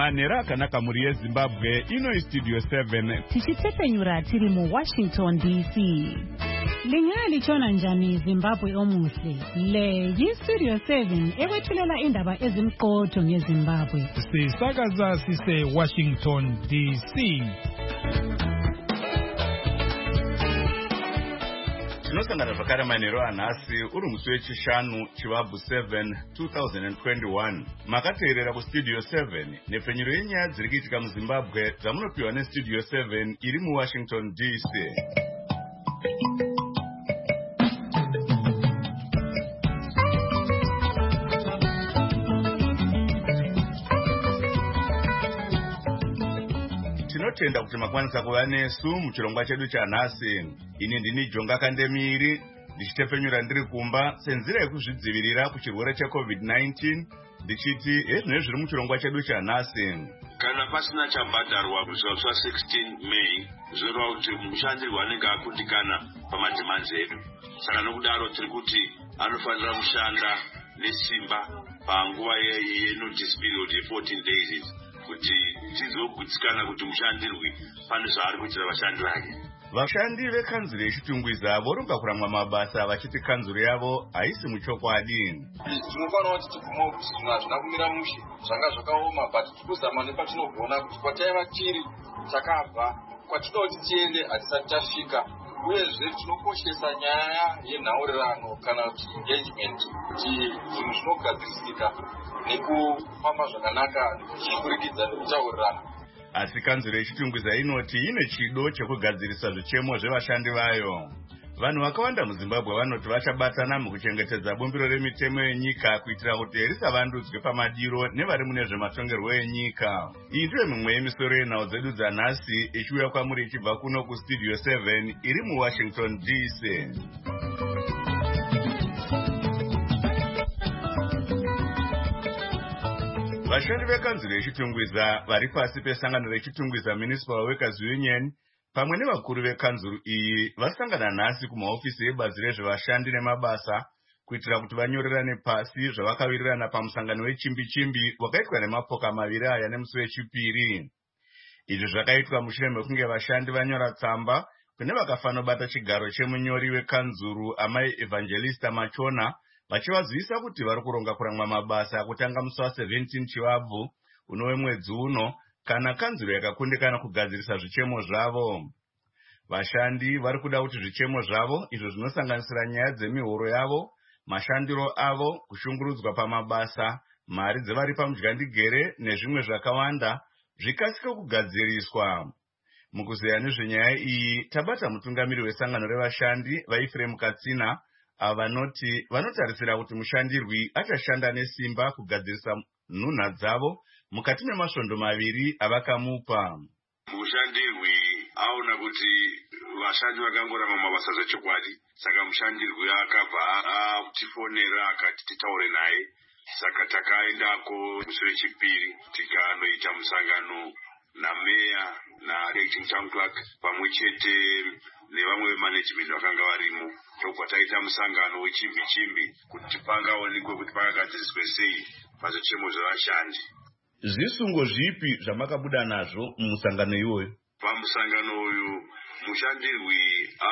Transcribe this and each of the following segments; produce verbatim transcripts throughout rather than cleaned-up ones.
manhero akanaka muri yeZimbabwe. Ino Studio seven. Tichitsepenyura tiri mu Washington D C. Lingali chona njani Zimbabwe omuhle. Le yi Studio seven ewethulela indaba ezimqotho ngeZimbabwe. Sisakaza sise Washington D C. Tinosangana zvakare manhero anhasi uri musi wechishanu chivabvu seven two thousand twenty-one. Makateerera kuStudio seven nepfenyuro yenyaya dziri kuitika muZimbabwe dzamunopiwa neStudio seven iri muWashington D C. Tinotenda kuti makwanisa kuva nesu muchirongwa chedu chanhasi. Ini ndini Jonga Kandemiri ndichitepfenyura ndiri kumba senzira yekuzvidzivirira kuchirwere checovid nineteen ndichiti hezvinezvi zviri muchirongwa chedu chanhasi. Kana pasina chabhadharwa kuzuva sixteen May zvoreva kuti mushandiri wanenge akundikana pamadhimanzi edu. Saka nokudaro tiri kuti anofanira kushanda nesimba panguva yenotice period ye fourteen days kuti tizogutsikana kuti mushandirwi pane zvaari kuitira vashandi vake. Vashandi vekanzuro yechitungwiza voronga kuramwa mabasa vachiti kanzuro yavo haisi muchokwadi. Tinofanira kuti tigume kuti zvinhu hazvina kumira mushe zvanga zvakaoma, but tikuzama nepatinogona kuti kwataiva tiri takabva kwatinoti tiende hatisati tasvika. Uyezve tinokoshesa nyaya yenhaurirano kana kuti engagement kuti zvinhu zvinogadzirisika nekufamba zvakanaka zvichiburikidza nekutaurirana. Asi kanzuro yechitungwiza inoti ine chido chekugadzirisa zvichemo zvevashandi vayo. Vanhu vakawanda muZimbabwe vanoti vachabatana mukuchengetedza bumbiro remitemo yenyika kuitira kuti risavandudzwe pamadiro nevari mune zvematongerwo enyika. Iyi ndiyo mimwe yemisoro yenhau dzedu dzanhasi ichiuya kwamuri ichibva kuno kuStudio seven iri muWashington D C. Vashandi vekanzuro yechitungwiza vari pasi pesangano rechitungwiza Municipal Workers Union pamwe nevakuru vekanzuro iyi vasangana nhasi kumaofisi ebazi rezvevashandi nemabasa kuitira kuti vanyorerane pasi zvavakawirirana pamusangano wechimbi-chimbi wakaitwa nemapoka maviri aya nemusi wechipiri. Izvi zvakaitwa mushure mekunge vashandi vanyora tsamba kune vakafanobata chigaro chemunyori wekanzuro amai Evangelista Machona vachivazivisa kuti vari kuronga kuramwa mabasa kutanga musi wa-seventeen chivabvu unove mwedzi uno kana kanzuro yakakundikana kugadzirisa zvichemo zvavo. Vashandi vari kuda kuti zvichemo zvavo izvo zvinosanganisira nyaya dzemihoro yavo, mashandiro avo, kushungurudzwa pamabasa, mari dzevari pamudyandegere nezvimwe zvakawanda zvikasike kugadziriswa. Mukuzeya nezvenyaya iyi tabata mutungamiri wesangano revashandi vaEfrem Katsina avanoti vanotarisira kuti mushandirwi achashanda nesimba kugadzirisa nhunha dzavo mukati memasvondo maviri avakamupa. Mushandirwi aona kuti vashandi vakangorama mabasa zvechokwadi, saka mushandirwi akabva atifonera akati titaure naye. Saka takaendako musi wechipiri tikanoita musangano nameya naacting town clerk pamwe chete nevamwe vemanagement vakanga varimo. Ndokwa taita musangano wechimbi-chimbi kuti pangaonekwe kuti pakagadziriswe sei pazvichemo zvevashandi. Zvisungo zvipi zvamakabuda nazvo mumusangano iwoyo? Pamusangano uyu mushandirwi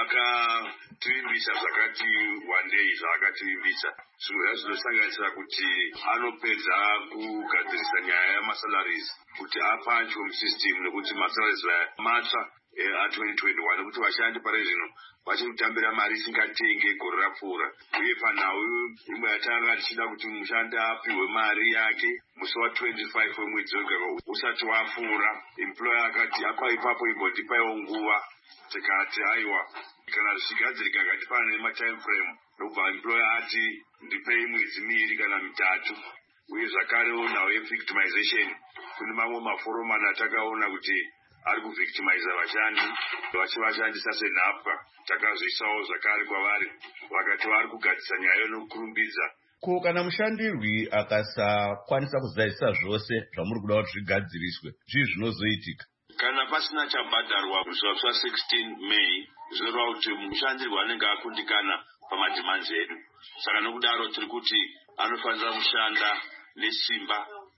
akativimbisa zvakati wandei zvaakativimbisa. Zvimwe zvazvo zvinosanganisira kuti anopedza kugadzirisa nyaya yamasalaries kuti apanchwe musystem nekuti masalaries matsva a-twenty twenty-one kuti vashandi pare zvino vachiri kutambira mari isingatenge gore rapfuura. Uye panhau imwe yatanga tichida kuti mushandi apiwe mari yake musi wa-twenty-five wemwedzi wega usati wapfuura. Employer akati apa ipapo imbondipaiwo nguva. Tikati aiwa kana zvichigadzirika akati pane nematime frame. Ndobva employer ati ndipei mwedzi miviri kana mitatu. Uye zvakarewo nhau yevictimization kune mamwe maforomani atakaona kuti ari kuvictimiza vashandi vachivashandisa senhapwa. Takazvisawo zvakare kwavari vakati vari kugadzisa nyaya inokurumbidza. Ko kana mushandirwi akasakwanisa kuzadzisa zvose zvamuri kuda kuti zvigadziriswe, zvii zvinozoitika? Kana pasina chabhadharwa kuzuva sixteen May zvoreva kuti mushandirwi wanenge akundikana pamadhimanzi edu. Saka nokudaro tiri kuti anofanira kushanda nesimba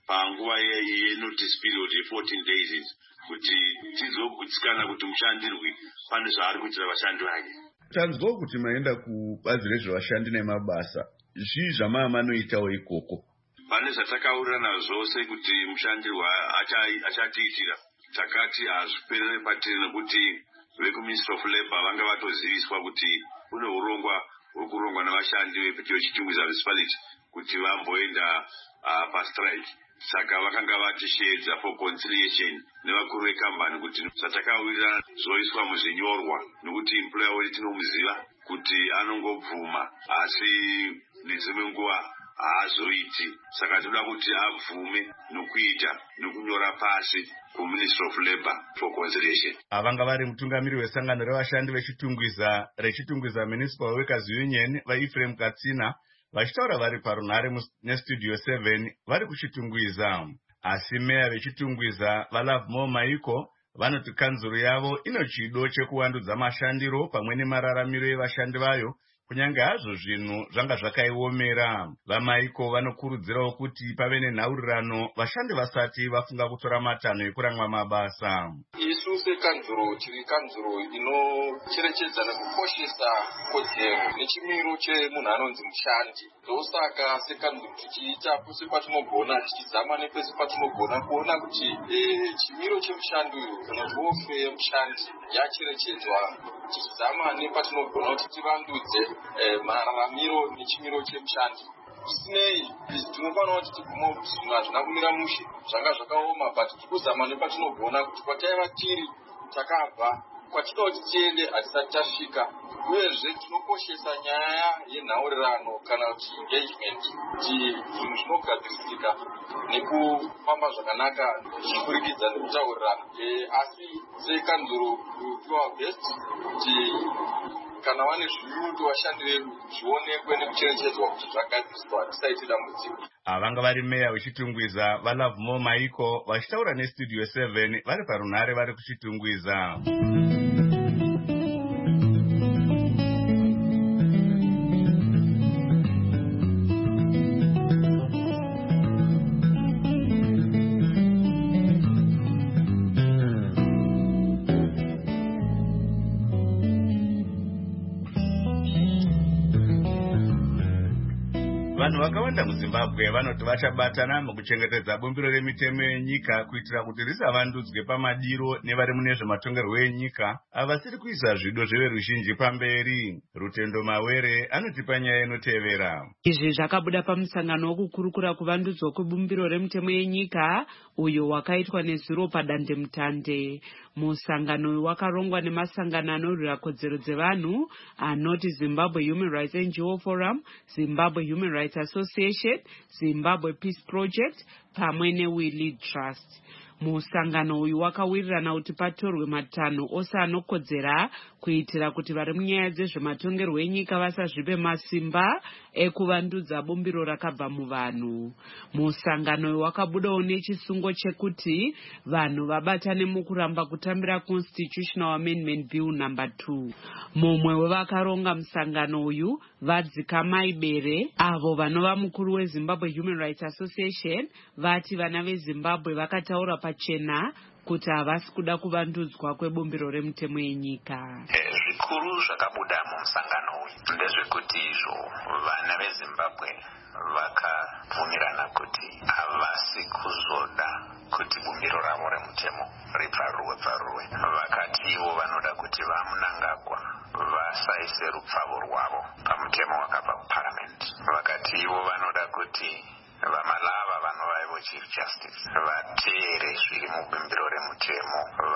panguva yenotice period ye-fourteen days idzi kuti tizogutsikana kuti mushandirwi pane zvaari kuitira vashandi vake. Tanzwawo kuti maenda kubazi rezvevashandi nemabasa. Zvii zvamaa manoitawo ikoko? Pane zvatakaurirana zvose kuti mushandirwa achatiitira. Takati hazviperere patiri nekuti vekuministry of labour vanga vatoziviswa kuti kune urongwa huri kurongwa navashandi vechitungwiza municipality kuti vamboenda uh, pastrike. Saka vakanga vatisheedza for conciliation nevakuru vekambani kuti zvatakawirira zvoiswa muzvinyorwa nekuti employer wedu tinomuziva kuti anongobvuma asi nedzimwe nguva haazoiti. Saka toda kuti abvume nokuita nokunyora pasi kuministry of labour for conciliation. Avanga vari mutungamiri wesangano revashandi vechitungwiza rechitungwiza Municipal Workers Union vaEphraim Katsina vachitaura vari parunhare nestudio seven vari kuchitungwiza. Asi meya vechitungwiza vaLovemore Maiko vanoti kanzuro yavo ino chido chekuwandudza mashandiro pamwe nemararamiro evashandi vayo kunyange hazvo zvinhu zvanga zvakaiomera. VaMaiko vanokurudzirawo kuti pave nenhaurirano vashandi vasati vafunga kutora matanho ekuramwa mabasa. Isu sekanzuro tiri kanzuro inocherechedza nekukoshesa kodzero nechimiro chemunhu anonzi mushandi. Ndosaka sekanzuro tichiita pose patinogona tichizama nepese patinogona kuona kuti e, chimiro chemushandi uyu kana bofe yemushandi yacherechedzwa, tichizama nepatinogona kuti tivandudze e, mararamiro nechimiro chemushandi. Sinei tinofanira kuti tigume zvinhu hazvina kumira mushe zvanga zvakaoma, but tikuzama nepatinogona kuti kwataiva tiri takabva kwatinoda kuti tiende hatisati tasvika. Uyezve tinokoshesa nyaya yenhaurirano kana kuti engagement kuti zvinhu zvinogadzirisika nekufamba zvakanaka zvichiburikidza nekutaurirana. E, asi sekanzuro do our best kuti kana vane zvirudo vashandi vedu zvionekwe nekucherechedzwa kuti zvagadziriswa tisaite dambudziko. Avanga vari meya vechitungwiza vaLovemore Maiko vachitaura nestudio seven vari parunhare vari kuchitungwiza. Vanhu vakawanda muZimbabwe vanoti vachabatana mukuchengetedza bumbiro remitemo yenyika kuitira kuti risavandudzwe pamadiro nevari mune zvematongerwo enyika avasiri kuisa zvido zveveruzhinji pamberi. Rutendo Mawere anotipa nyaya inotevera. Izvi zvakabuda pamusangano wokukurukura kuvandudzwa kwebumbiro remitemo yenyika uyo wakaitwa nezuro padandemutande. Musangano uyu wakarongwa nemasangano anorwira kodzero dzevanhu anoti Zimbabwe Human Rights N G O Forum, Zimbabwe Human Rights Association, Zimbabwe Peace Project pamwe neWe Lead Trust. Musangano uyu wakawirirana kuti patorwe matanho ose anokodzera kuitira kuti vari munyaya dzezvematongerwo enyika vasazvipe masimba ekuvandudza bumbiro rakabva muvanhu. Musangano uyu wakabudawo nechisungo chekuti vanhu vabatane mukuramba kutambira Constitutional Amendment Bill number two. Mumwe wevakaronga musangano uyu Vadzikamai Bere, avo vanova mukuru weZimbabwe Human Rights Association, vati vana veZimbabwe vakataura pachena kuti havasi kuda kuvandudzwa kwebumbiro remitemo yenyika. Zvikuru zvakabuda mumusangano uyu ndezvekuti izvo vana veZimbabwe vakabvumirana kuti havasi kuzoda kuti bumbiro ravo remutemo ribvarurwe bvarurwe. Vakati ivo vanoda kuti vaMnangagwa vasaise rupfavo rwavo pamutemo wakabva kuParliament. Vakati ivo vanoda kuti vaMalava vanovaivo Chief Justice vateere zviri mubumbiro remutemo,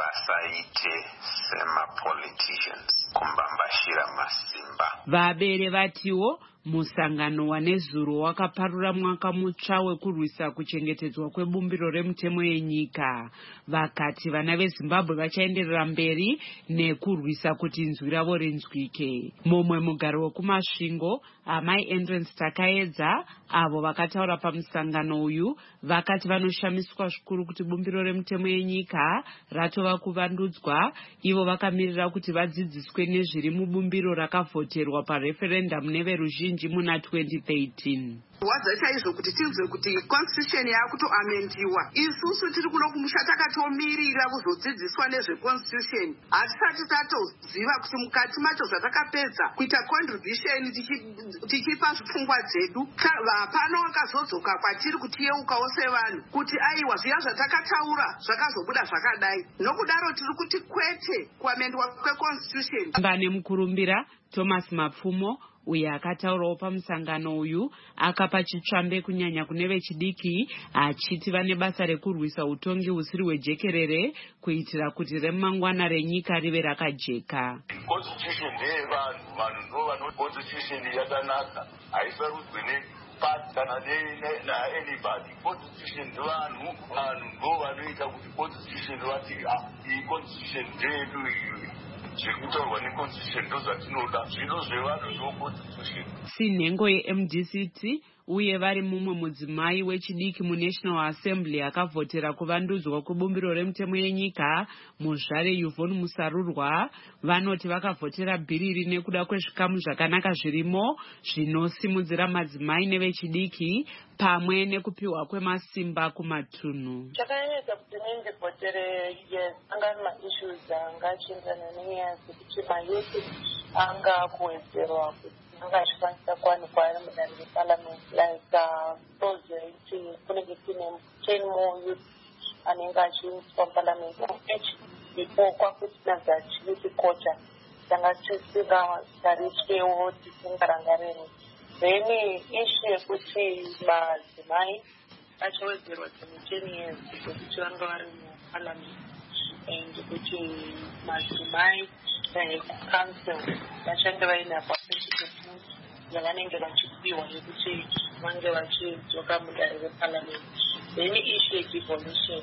vasaite semapoliticians kumbambashira masimba. Vabere vatiwo musangano wanezuro wakaparura mwaka mutsva wekurwisa kuchengetedzwa kwebumbiro remutemo yenyika. Vakati vana veZimbabwe vachaenderera mberi nekurwisa kuti inzwi ravo rinzwike. Mumwe mugaro wekumasvingo Amai Entrance Takaedza, avo vakataura pamusangano uyu, vakati vanoshamiswa zvikuru kuti bumbiro remutemo yenyika ratova kuvandudzwa. Ivo vakamirira kuti vadzidziswe nezviri mubumbiro rakavhoterwa pareferendum neveruzhinji muna twenty thirteen. wadza chaizvo kuti tinzwe kuti constitution yakutoamendiwa. Isusu tiri kuno kumusha takatomirira kuzodzidziswa nezveconstitution. Hatisati tatoziva kuti mukati macho zvatakapedza kuita contribution tichipa zvipfungwa dzedu. Pano wakazodzoka kwatiri kutiyeukawo sevanhu kuti aiwa zviya zvatakataura zvakazobuda zvakadai. Nokudaro tiri kuti kwete kuamendwa kweconstitution. Mbane mukurumbira Thomas Mapfumo uye akataurawo pamusangano uyu akapa chitsvambe kunyanya kune vechidiki achiti vane basa rekurwisa utongi husiri hwejekerere kuitira kuti remangwana renyika rive rakajeka. Constitution ndeyevanhu, vanhu ndo vano constitution yakanaka, haisarudzwe nepasi kana naanybody. Constitution ndevanhu, vanhu ndo vanoita kuti constitution vati iyi constitution ndeyedu iyi. Sinhengo ye-M D C T uye vari mumwe mudzimai wechidiki muNational Assembly akavhotera kuvandudzwa kwebumbiro remutemo yenyika muzvare Yvonne Musarurwa vanoti vakavhotera bhiri nekuda kwezvikamu zvakanaka zvirimo zvinosimudzira madzimai nevechidiki pamwe nekupiwa kwemasimba kumatunhu. Chakanyanisa kuti ndivhotere yes angari maissues angachienderana nenyaya dzekuti mayuthi angakuwedzerwa kuti angazvikwanisa kuwanikwa ari mudare reparliament like project kunenge tine ten more youth anenge achiiswa muparliament before kwakutina zachiyuthi culture tanga tisina tariswewo tisingarangareni. Then issue yekuti madzimai achawedzerwa ten years kuti vanga vari muparliament and kuti madzimai council vachange vaine appointment yavanenge vachipiwa yekuti vange vachidzoka mudare reparliament. Then issue yedevolution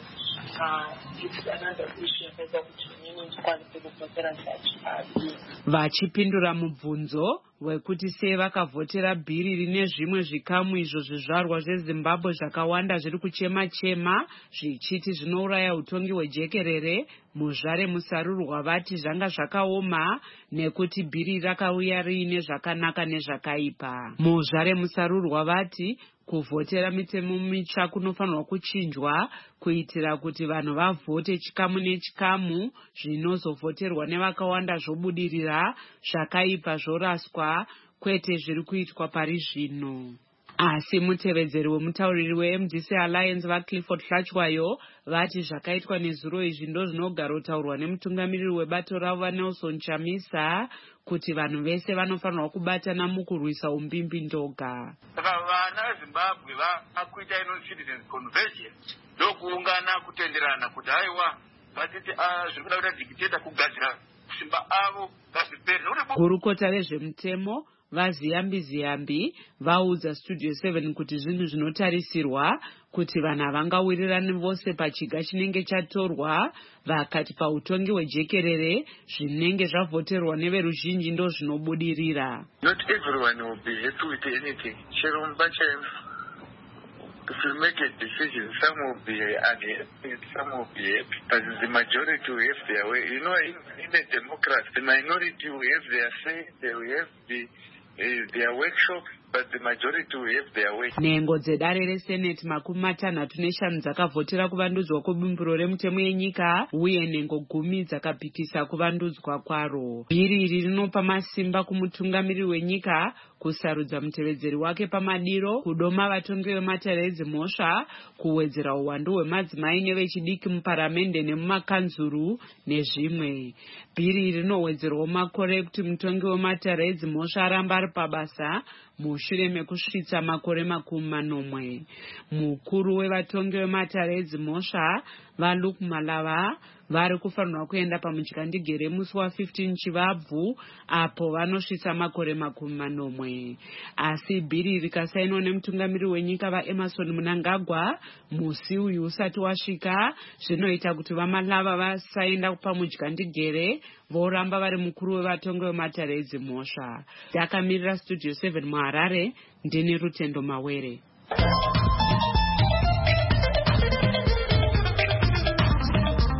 it's another issue yakaita kuti inini ndikwanise kuvhotera zachi. Vachipindura mubvunzo wekuti sei vakavhotera bhiri rine zvimwe zvikamu izvo zvizvarwa zveZimbabwe zvakawanda zviri kuchema chema zvichiti zvinouraya utongi hwejekerere, muzvare Musarurwa vati zvanga zvakaoma nekuti bhiri rakauya riine zvakanaka nezvakaipa. Muzvare Musarurwa vati kuvhotera mitemo mitsva kunofanirwa kuchinjwa kuitira kuti vanhu vavhote chikamu nechikamu zvinozovhoterwa nevakawanda zvobudirira, zvakaipa zvoraswa, kwete zviri kuitwa pari zvino. Asi mutevedzeri wemutauriri we-M D C Alliance vaClifford Hlachwayo vati zvakaitwa nezuro izvi ndo zvinogara kutaurwa nemutungamiriri webato ravo vaNelson Chamisa kuti vanhu vese vanofanirwa kubatana mukurwisa umbimbi ndoga. Saka vana veZimbabwe vakuita ino citizens conversion ndokuungana kutenderana kuti haiwa vatiti zviri kuda kuita dictator kugadzira simba avo ngazvipere. Gurukota rezvemutemo vaziyambi ziyambi vaudza Studio seven kuti zvinhu zvinotarisirwa kuti vanhu havangawirirani vose pachiga chinenge chatorwa, vakati pautongi hwejekerere zvinenge zvavhoterwa neveruzhinji ndo zvinobudirira. Not everyone will be happy with anything. Chero Mbacha, if you make a decision, some will be unhappy, some will be happy. But the majority will have their way. You know, in, in a democracy, the minority will have their say, they will have the Uh, their workshop, but the majority will have their way. Nhengo dzedare reSenate makumi matanhatu neshanu dzakavhotera kuvandudzwa kwebumbiro remutemo yenyika uye nhengo gumi dzakapikisa kuvandudzwa kwaro. Bhiri iri rinopa masimba kumutungamiriri wenyika kusarudza mutevedzeri wake pamadiro, kudoma vatongi vematare edzimhosva, kuwedzera uwandu hwemadzimai nevechidiki muparamende nemumakanzuru nezvimwe. Bhiri iri rinowedzerwawo makore ekuti mutongi wematare edzimhosva aramba ari pabasa mushure mekusvitsa makore makumi manomwe. Mukuru wevatongi vematare edzimhosva vaLuke Malava vari kufanirwa kuenda pamutyandegere musi wa15 Chivabvu apo vanosvitsa makore makumi manomwe. Asi bhiri rikasainwa nemutungamiriri wenyika vaEmerson Mnangagwa musi uyu usati wasvika, zvinoita kuti vaMalava vasaenda pamutyandegere voramba vari mukuru wevatongi vematare edzimhosva. Ndakamirira Studio seven muHarare, ndini Rutendo Mawere.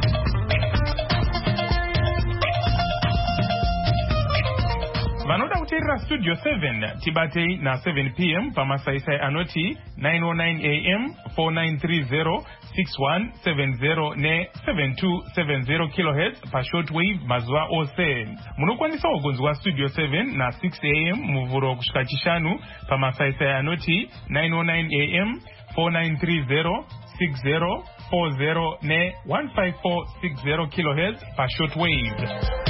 Vanoda munoteerera studio seven tibatei na seven p m pamasaisai anoti nine oh nine a m four nine three zero six one seven zero ne seven two seven zero kilohertz pashortwave mazuva ose. Munokwanisawo kunzwa studio seven na six a m muvhuro kusvika chishanu pamasaisai anoti nine oh nine a m four nine three zero six zero four zero ne one five four six zero kilohertz pashortwave.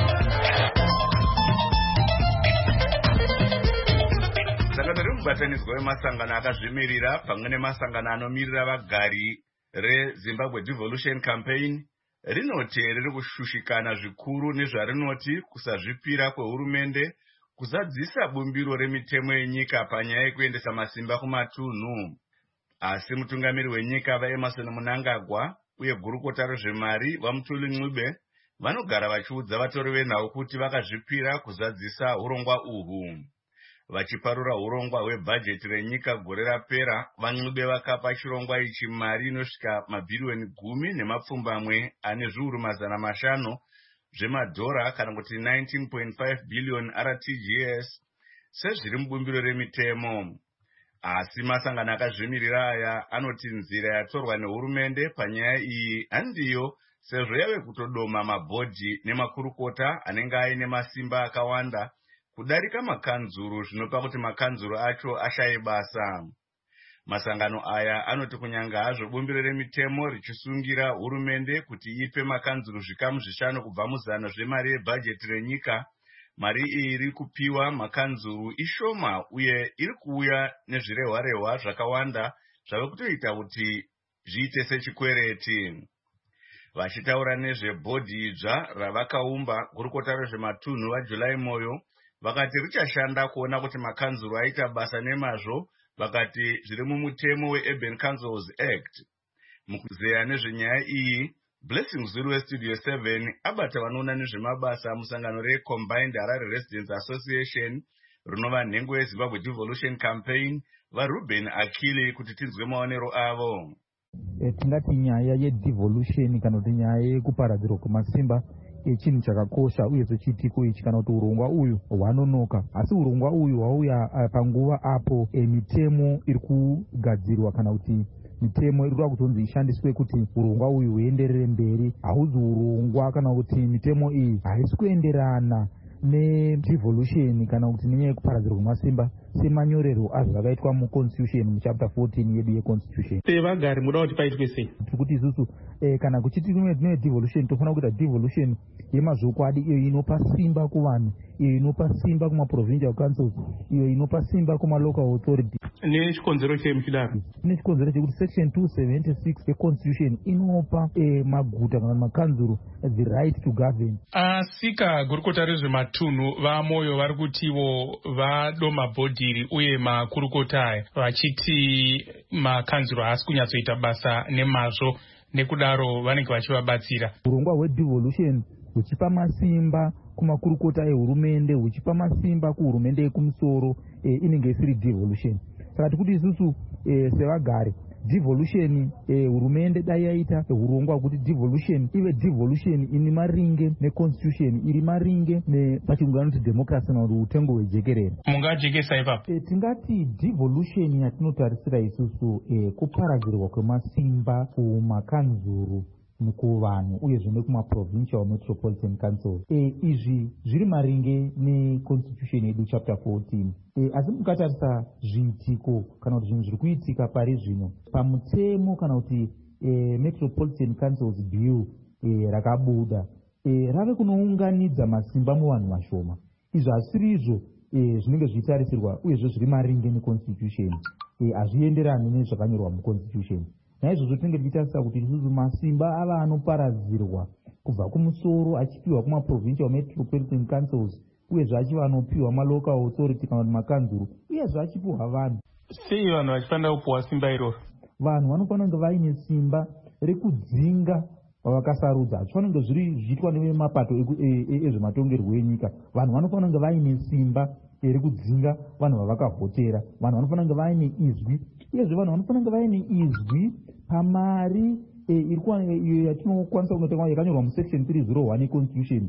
Sangano remubatanidzwa wemasangano akazvimirira pamwe nemasangano anomirira vagari reZimbabwe Devolution Campaign rinoti riri kushushikana zvikuru nezvarinoti kusazvipira kwehurumende kuzadzisa bumbiro remitemo yenyika panyaya yekuendesa masimba kumatunhu. Asi mutungamiri wenyika vaEmerson Mnangagwa uye gurukota rezvemari vaMutuli Ncube vanogara vachiudza vatori venhau kuti vakazvipira kuzadzisa urongwa uhwu. Vachiparura urongwa hwebhajeti renyika gore rapera, vaNcube vakapa chirongwa ichi mari inosvika mabhiriyoni gumi nemapfumbamwe ane zviuru mazana mashanu zvemadhora kana kuti nineteen point five billion R T G S sezviri mubumbiro remitemo. Asi masangano akazvimirira aya anoti nzira yatorwa nehurumende panyaya iyi handiyo, sezvo yave kutodoma mabhodhi nemakurukota anenge aine masimba akawanda kudarika makanzuru, zvinopa kuti makanzuru acho ashaye basa. Masangano aya anoti kunyanga hazvo bumbiro remitemo richisungira hurumende kuti ipe makanzuru zvikamu zvishanu kubva muzana zvemari yebhajeti renyika, mari iyi iri kupiwa makanzuru ishoma uye iri kuuya nezvirehwa-rehwa zvakawanda zvave kutoita kuti zviite sechikwereti. Vachitaura nezvebhodhi idzva ravakaumba, gurukota rezvematunhu vaJuly Moyo vakati richashanda kuona kuti makanzuru aita basa nemazvo, vakati zviri mumutemo weUrban Councils Act. Mukuzeya nezvenyaya iyi, Blessing Zulu weStudio seven abata vanoona nezvemabasa musangano reCombined Harare Residents Association rinova nhengo yeZimbabwe Devolution Campaign, vaRuben Akili kuti tinzwe maonero avo. E, tingati nyaya yedevolution kana kuti nyaya yekuparadzirwa kwemasimba chinhu chakakosha uyezve chitiko ichi kana kuti urongwa uyu hwanonoka. Asi urongwa uyu hwauya panguva apo e, mitemo iri kugadzirwa kana kuti mitemo iri kuda kutonzi ishandiswe kuti urongwa uyu huenderere mberi. Hauzi urongwa kana kuti mitemo iyi haisi kuenderana nedevolution kana kuti nenyaya yekuparadzirwa kwemasimba semanyorero azvo akaitwa muconstitution muchapter fourteen yedu yeconstitution. Sevagari muda kuti paitwe sei? Tiri kuti isusu eh, kana kuchiti tine devolution tofanira kuita devolution yemazvokwadi, iyo inopa simba kuvanhu, iyo inopa simba kumaprovincial councils, iyo inopa simba kumalocal authority. Nechikonzero chei muchidaro? Nechikonzero chekuti section two seventy-six yeconstitution inopa eh, maguta kana makanzuru the right to govern. Asika gurukota rezvematunhu vaMoyo vari kutivo vadoma bhodhiri uye makurukota aya vachiti makanzuru haasi kunyatsoita basa nemazvo, nekudaro vanenge vachivabatsira. Urongwa hwedevolution huchipa masimba kumakurukota ehurumende, huchipa masimba kuhurumende yekumusoro, e, inenge isiri devolution. Saka tikuti isusu e, sevagari devolution eh, hurumende dai yaita hurongwa kuti devolution ive devolution ine maringe neconstitution, iri maringe nepachirungu vanoti democracy kana kuti utengo hwejekerere. Mungajekesa ipapo? E, tingati devolution yatinotarisira isusu e, kuparadzirwa kwemasimba kumakanzuru nekuvanhu uyezve nekumaprovincial metropolitan council. E, izvi zviri maringe neconstitution yedu chapter fourteen. E, asi mukatarisa zviitiko kana kuti zvinhu zviri kuitika pari zvino pamutemo kana kuti e, metropolitan councils bill e, rakabuda e, rave kunounganidza masimba muvanhu vashoma. Izvo hasiri izvo e, zvinenge zvichitarisirwa uyezve zviri maringe neconstitution, hazvienderani e, nezvakanyorwa muconstitution. Naizvozvo tinenge tichitarisa kuti isusu masimba ava anoparadzirwa kubva kumusoro achipiwa kumaprovincial metropolitan councils uyezve achiva anopiwa malocal authority kana kuti makanzuru uyezve achipiwa vanhu. Sei vanhu vachifanira kupiwa simba iroro? Vanhu vanofanira kunge vaine simba rekudzinga vavakasarudza. Hazvifanira kunge zviri zviitwa nevemapato ezvematongerwo enyika. Vanhu vanofanira kunge vaine simba rekudzinga vanhu vavakavhotera. Vanhu vanofanira kunge vaine izwi uyezve vanhu vanofanira kunge vaine izwi pamari iyo yatinokwanisa kunotenga yakanyorwa musection three oh one yeconstitution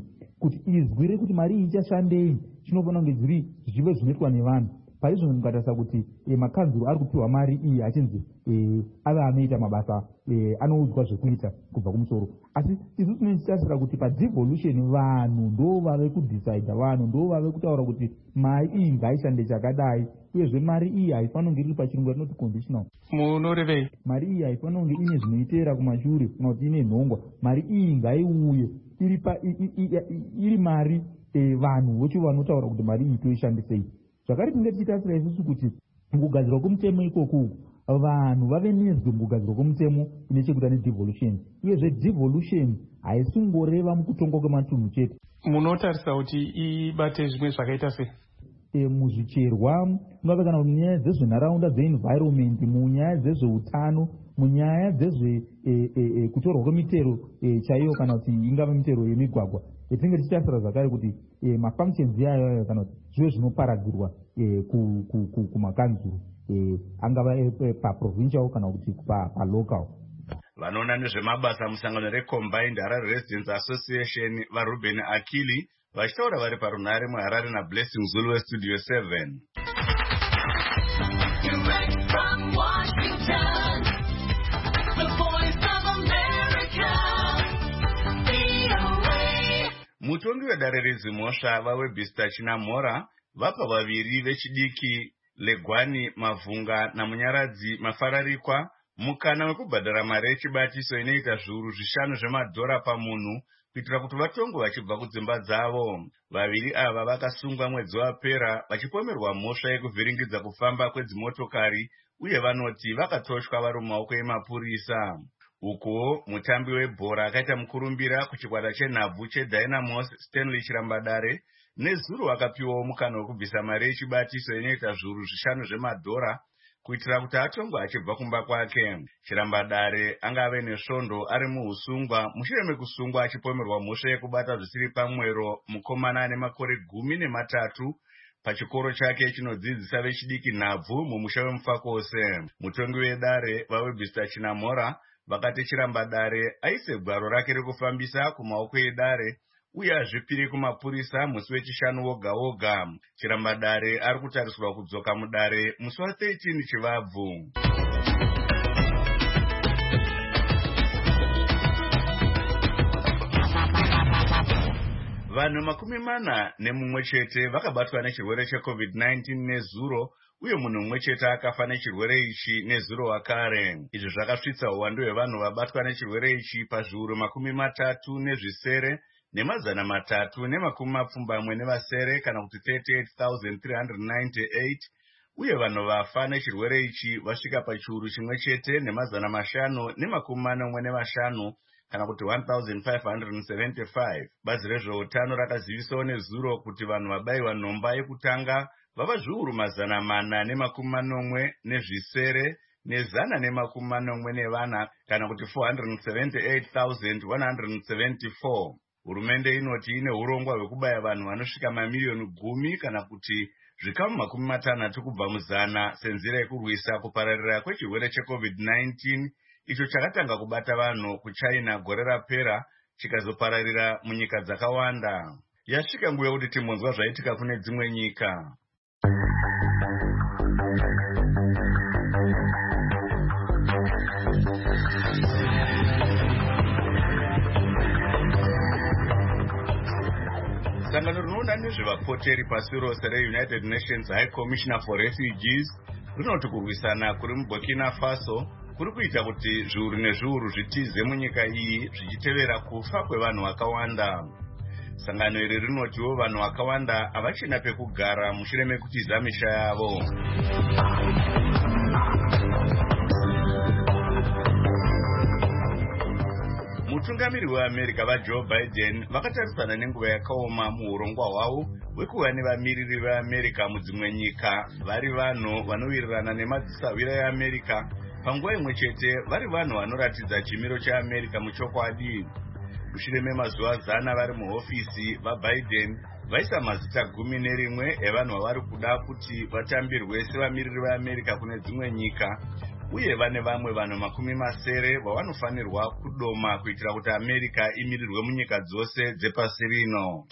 kuti izwi rekuti mari iyi ichashandei chinofanira kunge zviri zvive zvinoitwa nevanhu. Paizvozvo mukatarisa kuti e, makanzuro ari kupiwa mari iyi achinzi e, ave anoita mabasa e, anoudzwa zvekuita kubva kumusoro. Asi isu tinotarisa kuti padevolution vanhu ndo vave kudhisaidha, vanhu ndo vave kutaura kuti mari iyi ngaishande chakadai, uyezve mari iyi haifanira kunge iri pachirungu yatinoti conditional. Munorevei? Mari iyi haifanira kunge ine zvinoiteera kumashure kana kuti ine nhongwa. Mari iyi ngaiuye iri pa iri mari e, vanhu vocho vanotaura kuti mari iyi toishandisei. Zvakare tinge tichitarisa isusu kuti mukugadzirwa kwomutemo ikoku vanhu vave nezwe mukugadzirwa kwomutemo ine chekuita nedevolution, uyezve devolution haisingoreva mukutongwa kwematunhu chete. Munotarisa kuti ibate zvimwe zvakaita sei? E, muzvicherwa ungave kana munyaya dzezvenharaunda dzeenvironment, munyaya dzezveutano, munyaya dzezve e, e, e, kutorwa kwemitero e, chaiyo kana kuti ingave mitero yemigwagwa. E, tinenge tichitarisira zvakare kuti e, mafunctions yayo kana kuti zvive zvinoparadzirwa e, kumakanzuro e, angava e, e, paprovincial kana kuti palocal. Vanoona nezvemabasa musangano recombined Harare Residents Association vaRuben Akili vachitaura vari parunhare muHarare naBlessing Zulu weStudio seven. Direct from Washington, the voice of America, V O A. Mutongi wedare rezimhosva vaWebster Chinamhora vapa vaviri vechidiki Legwani Mavhunga namunyaradzi Mafararikwa mukana wekubhadhara mari yechibatiso inoita zviuru zvishanu zvemadhora pamunhu kuitira kuti vatongwe vachibva kudzimba dzavo. Vaviri ava vakasungwa mwedzi wapera vachipomerwa mhosva yekuvhiringidza kufamba kwedzimotokari uye vanoti vakatoshwa vari mumaoko emapurisa. Uko mutambi webhora akaita mukurumbira kuchikwata chenhabvu cheDynamos Stanley Chirambadare nezuro akapiwawo mukana wekubvisa mari yechibatiso inoita zviuru zvishanu zvemadhora kuitira kuti atongwe achibva kumba kwake. Chirambadare anga ave nesvondo ari muusungwa mushure mekusungwa achipomerwa mhosva yekubata zvisiri pamwero mukomana ane makore gumi nematatu pachikoro chake chinodzidzisa vechidiki nhabvu mumusha weMufakose. Mutongi wedare vaWebster Chinamhora vakati Chirambadare aise gwaro rake rekufambisa kumaoko edare uye azvipiri kumapurisa musi wechishanu woga woga. Chirambadare ari kutarisirwa kudzoka mudare musi wa13 Chivabvu. Vanhu makumi mana nemumwe chete vakabatwa nechirwere checovid nineteen nezuro uye munhu mumwe chete akafa nechirwere ichi nezuro wakare. Izvi zvakasvitsa uwandu hwevanhu vabatwa nechirwere ichi pazviuru makumi matatu nezvisere nemazana matatu nemakumi mapfumbamwe nevasere kana kuti thirty-eight thousand three hundred ninety-eight, uye vanhu vafa nechirwere ichi vasvika pachiuru chimwe chete nemazana mashanu nemakumi manomwe nevashanu kana kuti one thousand five hundred seventy-five. Bazi rezveutano rakazivisawo nezuro kuti vanhu vabayiwa nhomba yekutanga vava zviuru mazana mana nemakumi manomwe nezvisere nezana nemakumi manomwe nevana kana kuti four hundred seventy-eight thousand one hundred seventy-four. Hurumende inoti ine urongwa hwekubaya vanhu vanosvika mamiliyoni gumi kana kuti zvikamu makumi matanhatu kubva muzana senzira yekurwisa kupararira kwechirwere checovid nineteen icho chakatanga kubata vanhu kuChina gore rapera chikazopararira munyika dzakawanda. Yasvika nguva yekuti timbonzwa zvaitika kune dzimwe nyika. Sangano rinoona nezvevapoteri pasi rose reUnited Nations High Commissioner for Refugees rinoti kurwisana kuri muBurkina Faso kuri kuita kuti zviuru nezviuru zvitize munyika iyi zvichitevera kufa kwevanhu vakawanda. Sangano iri rinotiwo vanhu vakawanda havachina pekugara mushure mekutiza misha yavo. Mutungamiri weAmerica vaJoe Biden vakatarisana nenguva yakaoma muurongwa hwavo hwekuva nevamiriri veAmerica mudzimwe nyika vari vanhu vanowirirana nemadzisawira eAmerica panguva imwe chete vari vanhu vanoratidza chimiro cheAmerica muchokwadi. Mushure memazuva zana vari muhofisi vaBiden vaisa mazita gumi nerimwe evanhu vavari kuda kuti vatambirwe sevamiriri veAmerica kune dzimwe nyika uye vane vamwe vanhu makumi masere vavanofanirwa kudoma kuitira kuti America imirirwe munyika dzose dzepasi rino.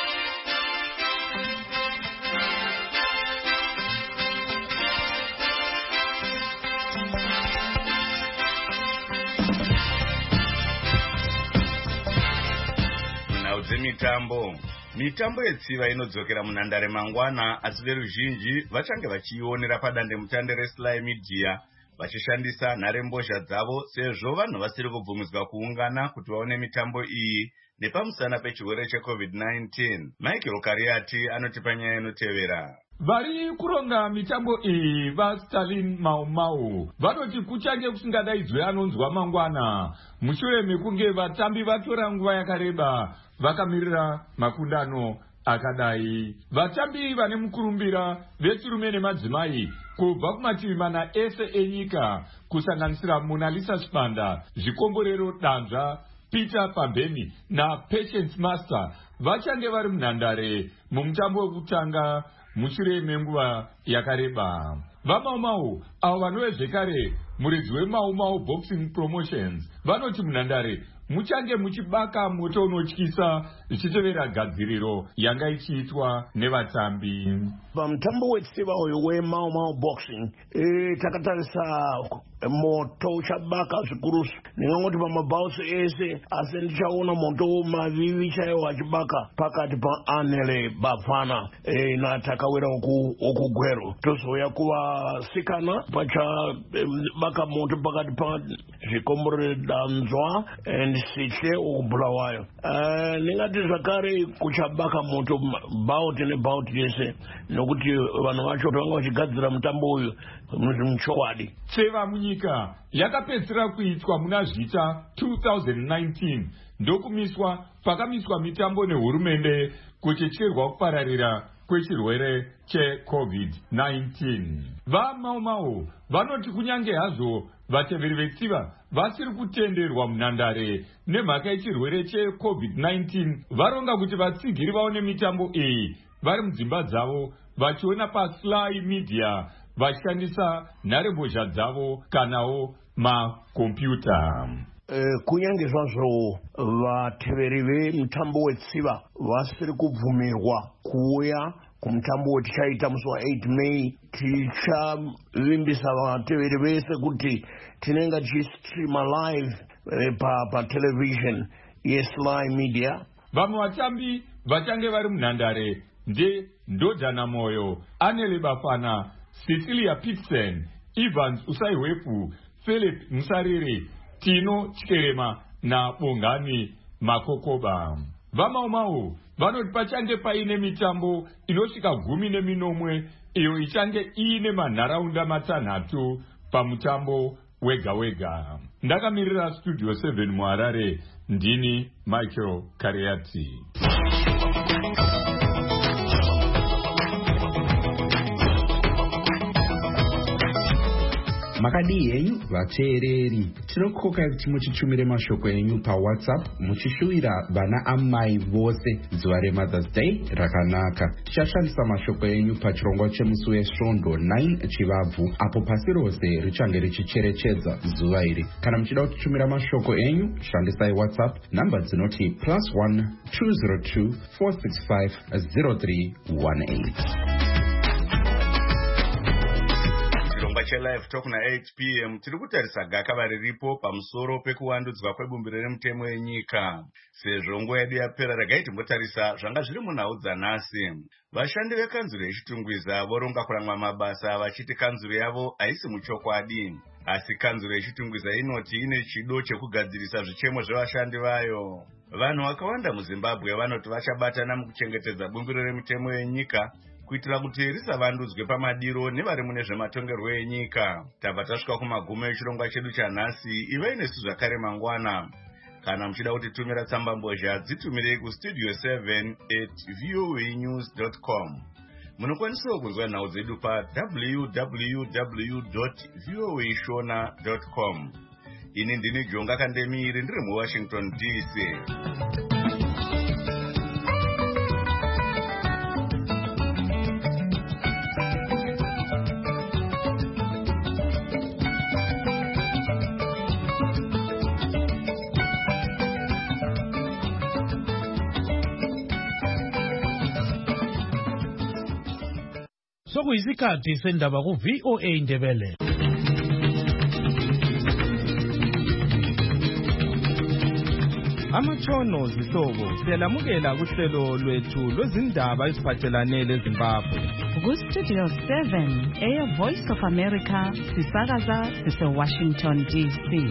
Mitambo mitambo yetsiva inodzokera munhandare mangwana, asi veruzhinji vachange vachionera padande mutande reSly Media vachishandisa nharembozha dzavo, sezvo vanhu vasiri kubvumidzwa kuungana kuti vaone mitambo iyi nepamusana pechirwere checovid nineteen. Michael Kariati anotipa nyaya inotevera. Vari kuronga mitambo iyi vaStalin Mau Mau vanoti kuchange kusingadaidzwe anonzwa mangwana mushure mekunge vatambi vatora nguva yakareba vakamirira makundano akadai. Vatambi vane mukurumbira vechirume nemadzimai kubva kumativi mana ese enyika kusanganisira Mona Lisa Shibanda, Zvikomborero Danzva, Peter Pambeni na Patience Master vachange vari munhandare mumutambo wekutanga mushure menguva yakareba. VaMau Mau avo vanove zvekare muridzi weMau Mau Boxing Promotions vanoti munhandare muchange muchibaka moto unotyisa zvichitevera gadziriro yanga ichiitwa nevatambi. Pamutambo wetsiva uyu weMau Mau Boxing e, takatarisa moto uchabaka zvikurusu. Ndingangoti pamabhausi ese asi ndichaona moto mavivi chaiwo achibaka pakati paAnele Bafana e, naTakawira Okugwero. Tozouya kuvasikana pachabaka moto pakati pa Zvikomborero Danzva and Sihle Okubulawayo. Uh, ndingati zvakare kuchabaka moto bout neBout yese nokuti vanhu vacho vanga vachigadzira mutambo uyu muchokwadi. Tseva munyika yakapedzisira kuitwa muna Zvita two thousand nineteen ndokumiswa pakamiswa mitambo nehurumende kuchityerwa kupararira kwechirwere checovid nineteen. VaMau Mau vanoti kunyange hazvo vateveri vetsiva vasiri kutenderwa munhandare nemhaka yechirwere checovid nineteen, varonga kuti vatsigiri vaone mitambo iyi vari mudzimba dzavo vachiona paSly Media vachishandisa nharembozha dzavo kanawo makombiyuta. Uh, kunyange zvazvo vateveri vemutambo wetsiva vasiri kubvumirwa kuuya kumutambo wetichaita musi wa8 May, tichavimbisa vateveri vese kuti tinenge tichistreama live eh, pa, pa television yeSly Media. Vamwe vatambi vachange vari munhandare nde Ndodhana Moyo, Anele Bafana, Cecilia Pitsen, Evans Usaiwefu, Philip Musariri, Tino Chikerema na Bongani Makokoba. VaMau Mau vanoti pachange paine mitambo inosvika gumi neminomwe iyo ichange iine manharaunda matanhatu pamutambo wega wega. Ndakamirira Studio seven muHarare, ndini Michael Kariati. Makadii henyu vateereri, tinokukokai kuti muchitumire mashoko enyu paWhatsApp muchishuvira vana amai vose zuva reMothers Day rakanaka. Tichashandisa mashoko enyu pachirongwa chemusi wesvondo nine Chivabvu apo pasi rose richange richicherechedza zuva iri. Kana muchida kutitumira mashoko enyu, shandisai WhatsApp namba dzinoti plus one two zero two four six five zero three one eight. Live Talk na eight p m tiri kutarisa gakava riripo pamusoro pekuwandudzwa kwebumbiro remutemo wenyika. Sezvo nguva yedu yapera regai timbotarisa zvanga zviri munhau dzanhasi. Vashandi vekanzuro yechitungwiza voronga kuramwa mabasa vachiti kanzuro yavo haisi muchokwadi. Asi kanzuro yechitungwiza inoti ine chido chekugadzirisa zvichemo zvevashandi vayo. Vanhu vakawanda muZimbabwe vanoti vachabatana mukuchengetedza bumbiro remutemo wenyika kuitira kuti risavandudzwe pamadiro nevari mune zvematongerwo enyika. Tabva tasvika kumagumo echirongwa chedu chanhasi. Ivai nesu zvakare mangwana. Kana muchida kutitumira tsamba mbozha dzitumirei kustudio seven at voa news dot com. Munokwanisawo kunzwa nhau dzedu pa w w w dot voa shona dot com. Ini ndini Jonga Kandemiri ndiri muWashington D C. Sokuyisikhathi sendaba ku V O A Ndebele. Amatshono zihlobo siyalamukela kuhlelo lwethu lwezindaba eziphathelane leZimbabwe. Ku-Studio seven, Air Voice of America, sisakaza sise-Washington D C.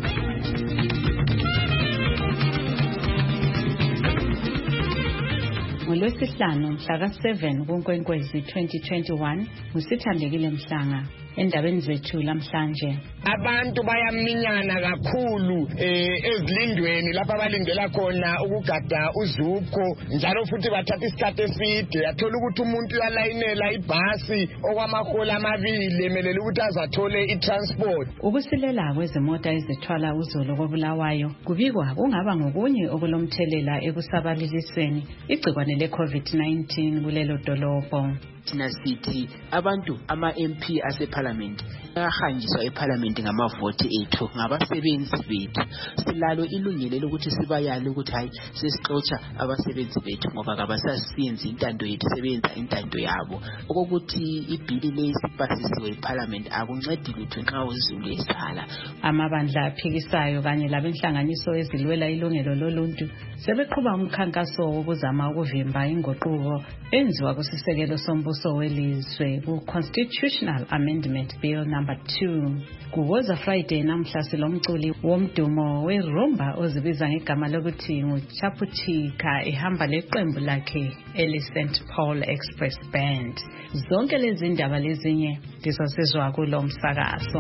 NgoLwesihlanu mhla ka seven kuNkwenkwezi twenty twenty-one, uSithandekile Mhlanga. Endabeni zethu lamhlanje, abantu bayaminyana kakhulu eh ezilindweni lapha abalindela khona ukugada uZupco, njalo futhi bathatha isikhathi eside athola ukuthi umuntu uyalayinela ibhasi okwamahola amabili emelele ukuthi azathole itransport. Ukusilela kwezimota ezithwala uzulu kobulawayo kubikwa kungaba ngokunye okulomthelela ekusabaleliseni igcikwane le-COVID nineteen kulelo dolobho. Thina sithi abantu ama-M P aseParliament ayahanjiswa eParliament ngamavoti ethu ngabasebenzi bethu. Silalo ilungelo lokuthi sibayale ukuthi hayi sesixotsha abasebenzi bethu ngoba kabasasiyenzi intando yethu, sebenza intando yabo. Okokuthi ibhili lesipasisiwe eParliament akuncedi lutho nxa uzulu esala. Amabandla aphikisayo kanye labenhlanganiso ezilwela ilungelo loluntu sebeqhuba umkhankaso wokuzama ukuvimba inguquko enziwa kusisekelo sombuso welizwe ku-Constitutional Amendment Bill number two. Kuwoza Friday namhla silomculi womdumo weRumba ozibiza ngegama lokuthi nguChapuchika ehamba leqembu lakhe eli-Saint Paul Express Band. Zonke lezi ndaba lezinye ndizosizwa kulo msakazo.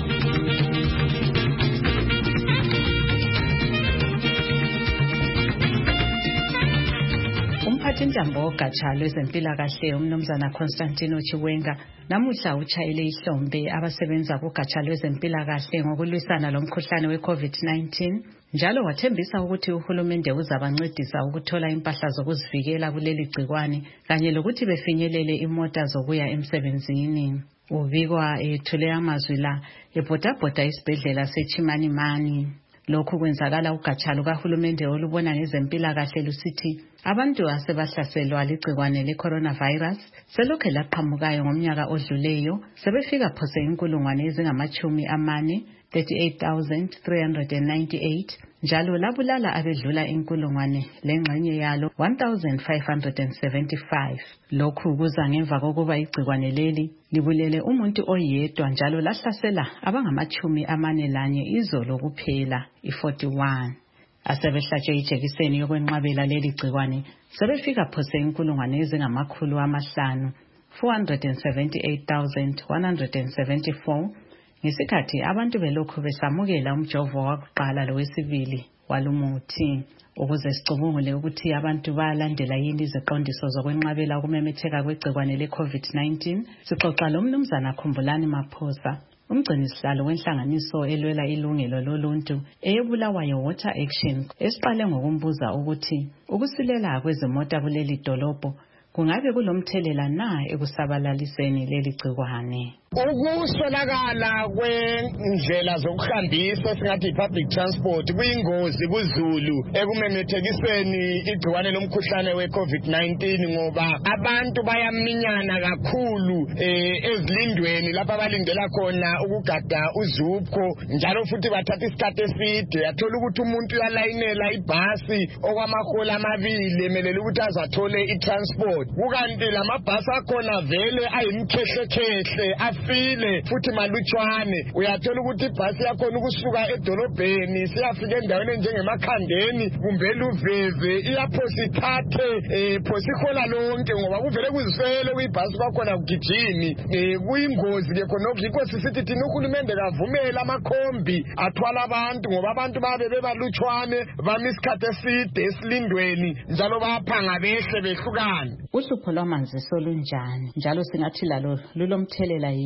Umphathintambo wogatsha lwezempilakahle umnumzana Constantino Chiwenga namuhla utshayele ihlombe abasebenza kugatsha lwezempilakahle ngokulwisana lomkhuhlane we-COVID nineteen, njalo wathembisa ukuthi uhulumende uzabancedisa ukuthola impahla zokuzivikela kuleli gcikwane kanye lokuthi befinyelele imota zokuya emsebenzini. Ubikwa ethule amazwi la ebhodabhoda isibhedlela seChimanimani. Lokhu kwenzakala ugatsha lukahulumende olubona ngezempilakahle lusithi abantu asebahlaselwa ligcikwane le-coronavirus selokhe laqhamukayo ngomnyaka odluleyo sebefika phose inkulungwane ezingamachumi amane, thirty-eight thousand three hundred ninety-eight, njalo labulala abedlula inkulungwane lengxenye yalo one thousand five hundred seventy-five. Lokhu kuza ngemva kokuba igcikwane leli libulele umuntu oyedwa njalo lahlasela abangamachumi amane lanye izolo kuphela i-forty-one. Asebehlatshwe ijekiseni yokwenqabela leli gcikwane sebefika phose inkulungwane ezingamakhulu amahlanu, four hundred seventy-eight thousand one hundred seventy-four, ngesikhathi abantu belokhu besamukela umjovo wakuqala lowesibili walumuthi. Ukuze sicubungule ukuthi abantu bayalandela yini iziqondiso zokwenqabela ukumemetheka kwegcikwane le-COVID nineteen, sixoxa lo mnumzana Khumbulani Maphosa, umgcinisihlalo wenhlanganiso elwela ilungelo loluntu eyebulawayo Water Action, esiqale ngokumbuza ukuthi ukusilela kwezimota kuleli dolobho kungabe kulomthelela na ekusabalaliseni leli gcikwane. Ukuswelakala kwendlela zokuhambisa singathi public transport kuyingozi kuZulu ekumemethekiseni igcikwane lomkhuhlane we-COVID nineteen ngoba abantu bayaminyana kakhulu eh, ezilindweni lapha abalindela khona ukugada uZupco, njalo futhi bathatha isikhathi eside athola ukuthi umuntu uyalayinela ibhasi okwamahola amabili emelele ukuthi azathole itransport. Kukanti lamabhasi akhona vele ayimkhehle-khehle afile futhi malutshwane. Uyathola ukuthi ibhasi yakhona ukusuka edolobheni siyafika endaweni njengemakhandeni kumbe luveve iyaphosa ithathe eh, phosa ihola lonke ngoba kuvele kuzisele kuyibhasi bakhona kugijimi. Eh, kuyingozi ke khonokho yikho sisithi thina uhulumende kavumela amakhombi athwala abantu ngoba abantu babe bebalutshwane bami isikhathi eside esilindweni njalo bayaphanga behle behlukane. Uhlupho lwamanzi solunjani njalo singathi lalo lulomthelela yini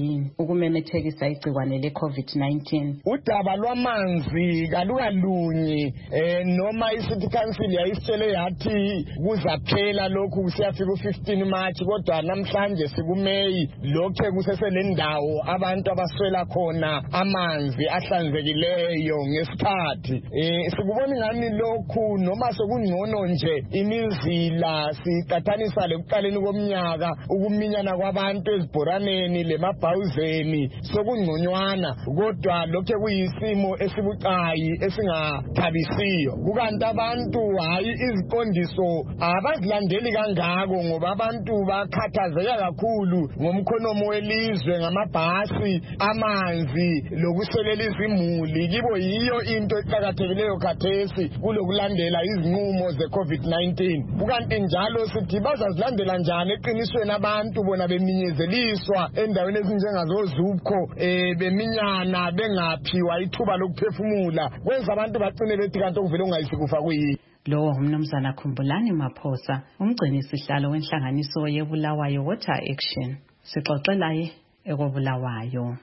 yini ukumemethekisa igciwane le-COVID nineteen? Udaba lwamanzi kalukalunyi eh noma i-City Council yayisitshele yathi kuzaphela lokhu kusiyafika u-fifteen March kodwa namhlanje sikuMeyi lokho kuseselendawo abantu abaswela khona amanzi ahlanzekileyo ngesikhathi. Eh sikubona ngani lokhu noma sokungcono nje imizila siqathanisa lekuqaleni komnyaka ukuminyana kwabantu ezibhoraneni lemabhawuzeni sokungconywana kodwa lokho kuyisimo esibucayi esingathabisiyo. Kukanti abantu hayi iziqondiso abazilandeli kangako ngoba abantu bakhathazeka kakhulu ngomkhonomo welizwe ngamabhasi amanzi lokuselela izimuli kibo yiyo into eqhakathekileyo khathesi kulokulandela izinqumo ze-COVID nineteen. Kukanti njalo sithi bazazilandela njani eqinisweni abantu bona beminyezeliswa endaweni ezinjengazo Zupco eh beminyana bengaphiwa ithuba lokuphefumula kwenza abantu bagcine bethi kanti okuvele ungayisikufa kuyi. Lo umnumzana Khumbulani Maphosa umgcini sihlalo wenhlanganiso yeBulawayo Water Action. Sixoxelaye ekobulawayo.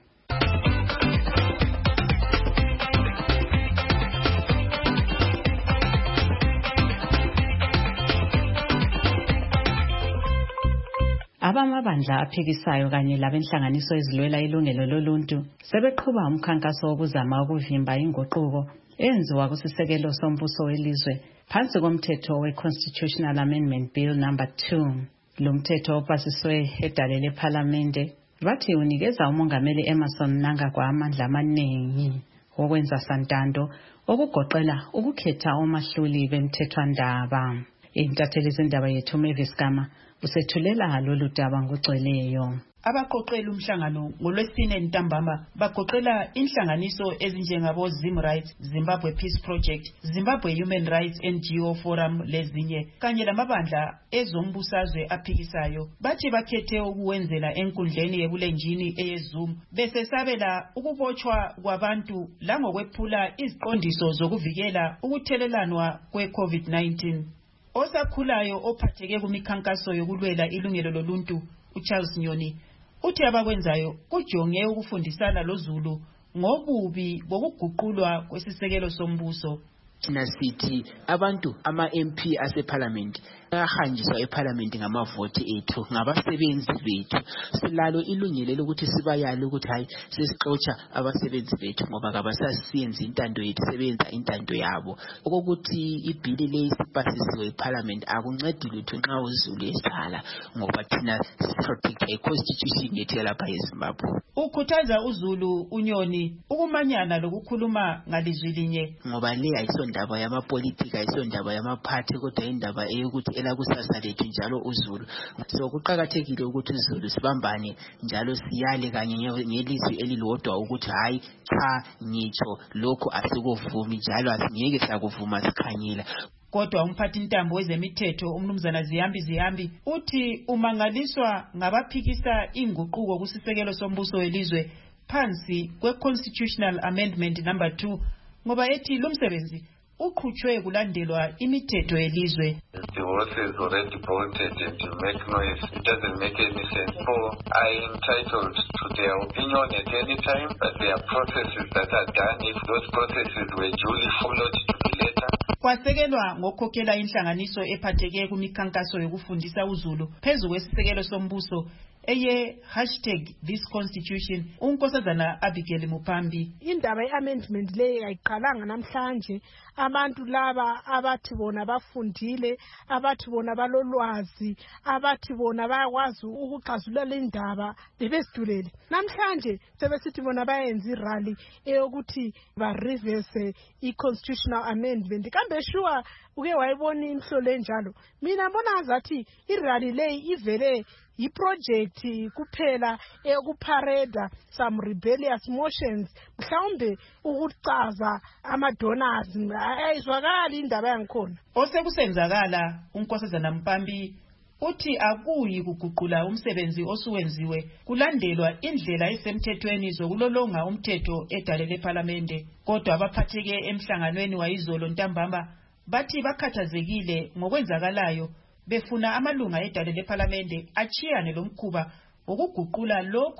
Abamabandla aphikisayo kanye labenhlanganiso ezilwela ilungelo loluntu sebeqhuba umkhankaso wokuzama ukuvimba inguquko enziwa kusisekelo sombuso welizwe phansi komthetho we-Constitutional Amendment Bill number two. Lo mthetho opasiswe edale lephalamende bathi unikeza umongameli Emmerson Mnangagwa amandla amaningi wokwenza santando okugoqela ukukhetha omahluli bemthethwandaba. Intatheli zindaba yethu Mavis Gama usethulela lolu daba ngogcweleyo. Abaqoqela umhlangano ngolwesine ntambama baqoqela inhlanganiso ezinjengabo Zim Rights, Zimbabwe Peace Project, Zimbabwe Human Rights N G O Forum lezinye kanye lamabandla ezombusazwe aphikisayo. Bathi bakhethe ukuwenzela enkundleni yebulenjini eyeZoom besesabela ukubotshwa kwabantu langokwephula iziqondiso zokuvikela ukuthelelanwa kwe-COVID nineteen. Osakhulayo ophatheke kumikhankaso yokulwela ilungelo loluntu uCharles Nyoni uthi abakwenzayo kujonge ukufundisana loZulu ngobubi bokuguqulwa kwesisekelo sombuso. Thina sithi abantu ama-M P aseParliament ayahanjiswa eParliament ngamavoti ethu ngabasebenzi bethu. Silalo ilungelo lokuthi sibayale ukuthi hayi sesixotsha abasebenzi bethu ngoba kabasasiyenza intando yethu sebenza intando yabo. Okokuthi ibhili lesipasisiwe eParliament akuncedi lutho nxa uZulu esala ngoba thina siprotect iConstitution yethu yalapha eZimbabwe. Ukhuthaza uZulu uNyoni ukumanyana lokukhuluma ngalizwi linye ngoba le ayisondaba yamapolitika ayisondaba yamaphathi kodwa indaba eyokuthi elakusasa lethu njalo uZulu. So kuqhakathekile ukuthi uZulu sibambane njalo siyale kanye ngelizwi elilodwa ukuthi hayi cha ngitsho lokho asikuvumi njalo asingeke sakuvuma sikhanyile. Kodwa umphathi intambo wezemithetho umnumzana Ziyambi Ziyambi uthi umangaliswa ngabaphikisa inguquko kusisekelo sombuso welizwe phansi kwe-Constitutional Amendment number two ngoba ethi lo msebenzi uqhutshwe kulandelwa imithetho yelizwe. The horse is already bolted and to make noise. It doesn't make any sense. So I am entitled to their opinion at any time, but there are processes that are done. If those processes were duly followed to be later. Kwasekelwa ngokhokhela inhlanganiso ephatheke kumikhankaso yokufundisa uZulu phezu kwesisekelo sombuso eye hashtag this constitution unkosazana Abigail Mupambi. Indaba ye-amendment le ayiqalanga namhlanje. Abantu laba abathi bona bafundile, abathi bona balolwazi, abathi bona bayakwazi ukuxazulula indaba bebesidulele. Namhlanje sebesithi bona bayenza irally eyokuthi ba reverse i-constitutional amendment. Kambe sure uke wayibona inhlolo enjalo. Mina mbona ngazathi irally le ivele i-project kuphela eyokuparada some rebellious motions mhlawumbe ukucaza ama-donors ayizwakali indaba yangikhona. Osekusenzakala unkosazana Mpambi uthi akuyi kuguqula umsebenzi osuwenziwe kulandelwa indlela esemthethweni zokulolonga umthetho edale leParliamente. Kodwa abaphatheke emhlanganweni wayizolo ntambama bathi bakhathazekile ngokwenzakalayo befuna amalunga edale leParliamente achiyane lomkhuba ukuguqula lokho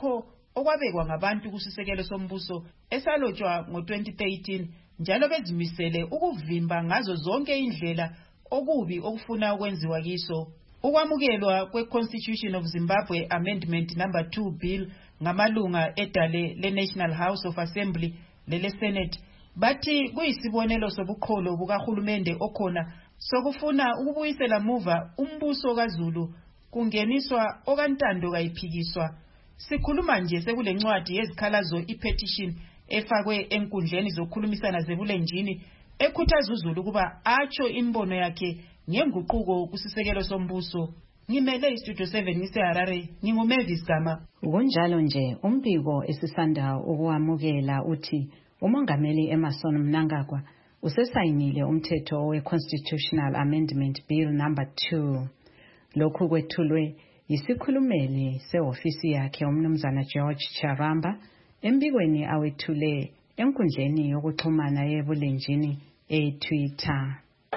okwabekwa ngabantu kusisekelo sombuso esalotshwa ngo twenty thirteen njalo bezimisele ukuvimba ngazo zonke indlela okubi okufuna ukwenziwa kiso. Ukwamukelwa kwe-Constitution of Zimbabwe Amendment number two bill ngamalunga edale le-National House of Assembly lele-Senate bathi kuyisibonelo sobuqholo bukahulumende okhona sokufuna ukubuyisela muva umbuso kaZulu kungeniswa okantando kayiphikiswa. Sikhuluma nje sekulencwadi yezikhalazo i-petition efakwe enkundleni zokukhulumisana zebulenjini ekhuthaza uZulu kuba atsho imbono yakhe ngenguquko kusisekelo sombuso. Ngimele istudio seven ngiseHarare, nginguMavis Gama. Kunjalo nje umbiko esisanda ukuwamukela uthi umongameli Emmerson Mnangagwa usesayinile umthetho we-Constitutional Amendment Bill number two. Lokhu kwethulwe yisikhulumeli sehofisi yakhe umnumzana George Charamba embikweni awethule enkundleni yokuxhumana yebulenjini e-Twitter.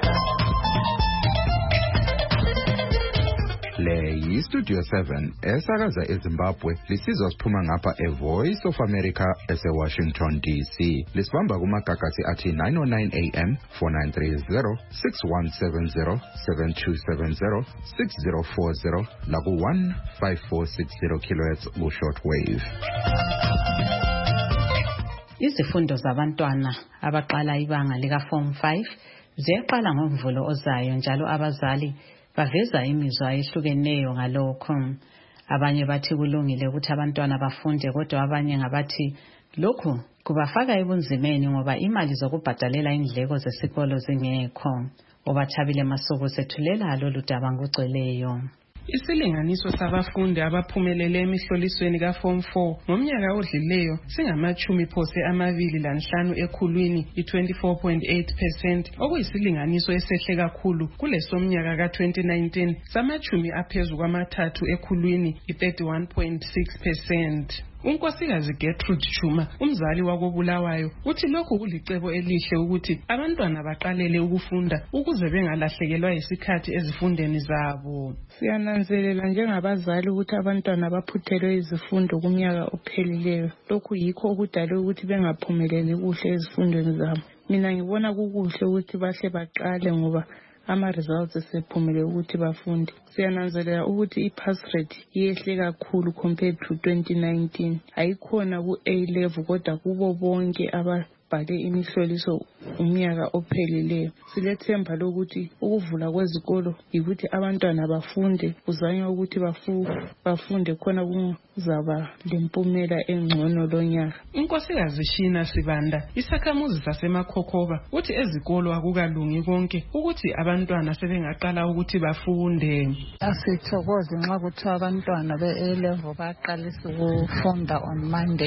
Le yi-Studio seven esakaza eZimbabwe lisizwa siphuma ngapha e-Voice of America ese-Washington D C. Lisibamba kumagagasi athi nine oh nine A M, four nine three zero, six one seven zero, seven two seven zero, six zero four zero laku one five four six zero kilohertz ku-shortwave. Izifundo zabantwana abaqala ibanga lika form five ziyaqala ngoMvulo ozayo njalo abazali baveza imizwa ehlukeneyo ngalokho. Abanye bathi kulungile ukuthi abantwana bafunde kodwa abanye ngabathi lokhu kubafaka ebunzimeni ngoba imali zokubhadalela indleko zesikolo zingekho. Obathabile Masuku sethulela lolu daba ngogcweleyo. Isilinganiso sabafundi abaphumelele emihlolisweni ka form four ngomnyaka odlileyo singamachumi phose amabili lanhlanu ekhulwini i-twenty-four point eight percent okuyisilinganiso esehle kakhulu kulesomnyaka ka twenty nineteen samachumi aphezu kwamathathu ekhulwini i-thirty-one point six percent. Unkosikazi Gertrude Chuma, umzali wakobulawayo, uthi lokhu kulicebo elihle ukuthi abantwana baqalele ukufunda ukuze bengalahlekelwa isikhathi ezifundeni zabo. Siyananzelela njengabazali ukuthi abantwana baphuthelwe izifundo kumnyaka ophelileyo. Lokhu yikho okudale ukuthi bengaphumeleli kuhle ezifundweni zabo. Mina ngibona kukuhle ukuthi bahle baqale ngoba ama-results esephumele ukuthi bafunde. Siyananzelela ukuthi i-pass rate yehle kakhulu compared to twenty nineteen. Ayikhona ku-A level kodwa kubo bonke ababhale imihloliso umnyaka ophelileyo. Silethemba lokuthi ukuvula kwezikolo yikuthi abantwana bafunde, kuzanywa ukuthi bafu bafunde khona kuzaba lempumela engcono lonyaka. Unkosikazi Shina Sibanda, isakhamuzi saseMakhokhoba, uthi ezikolo akukalungi konke ukuthi abantwana sebengaqala ukuthi bafunde. Asithokoze nxa kuthi abantwana be-A level baqalisa ukufunda on Monday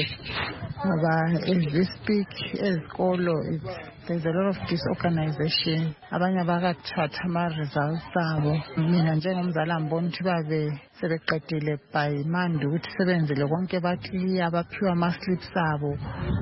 ngoba as we speak ezikolo there's a lot of disorganization. Abanye bakathatha ama-results abo. Mina njengomzali ngibona ukuthi babe sebeqedile by Monday ukuthi sebenzele konke bathi abaphiwa ama-slips abo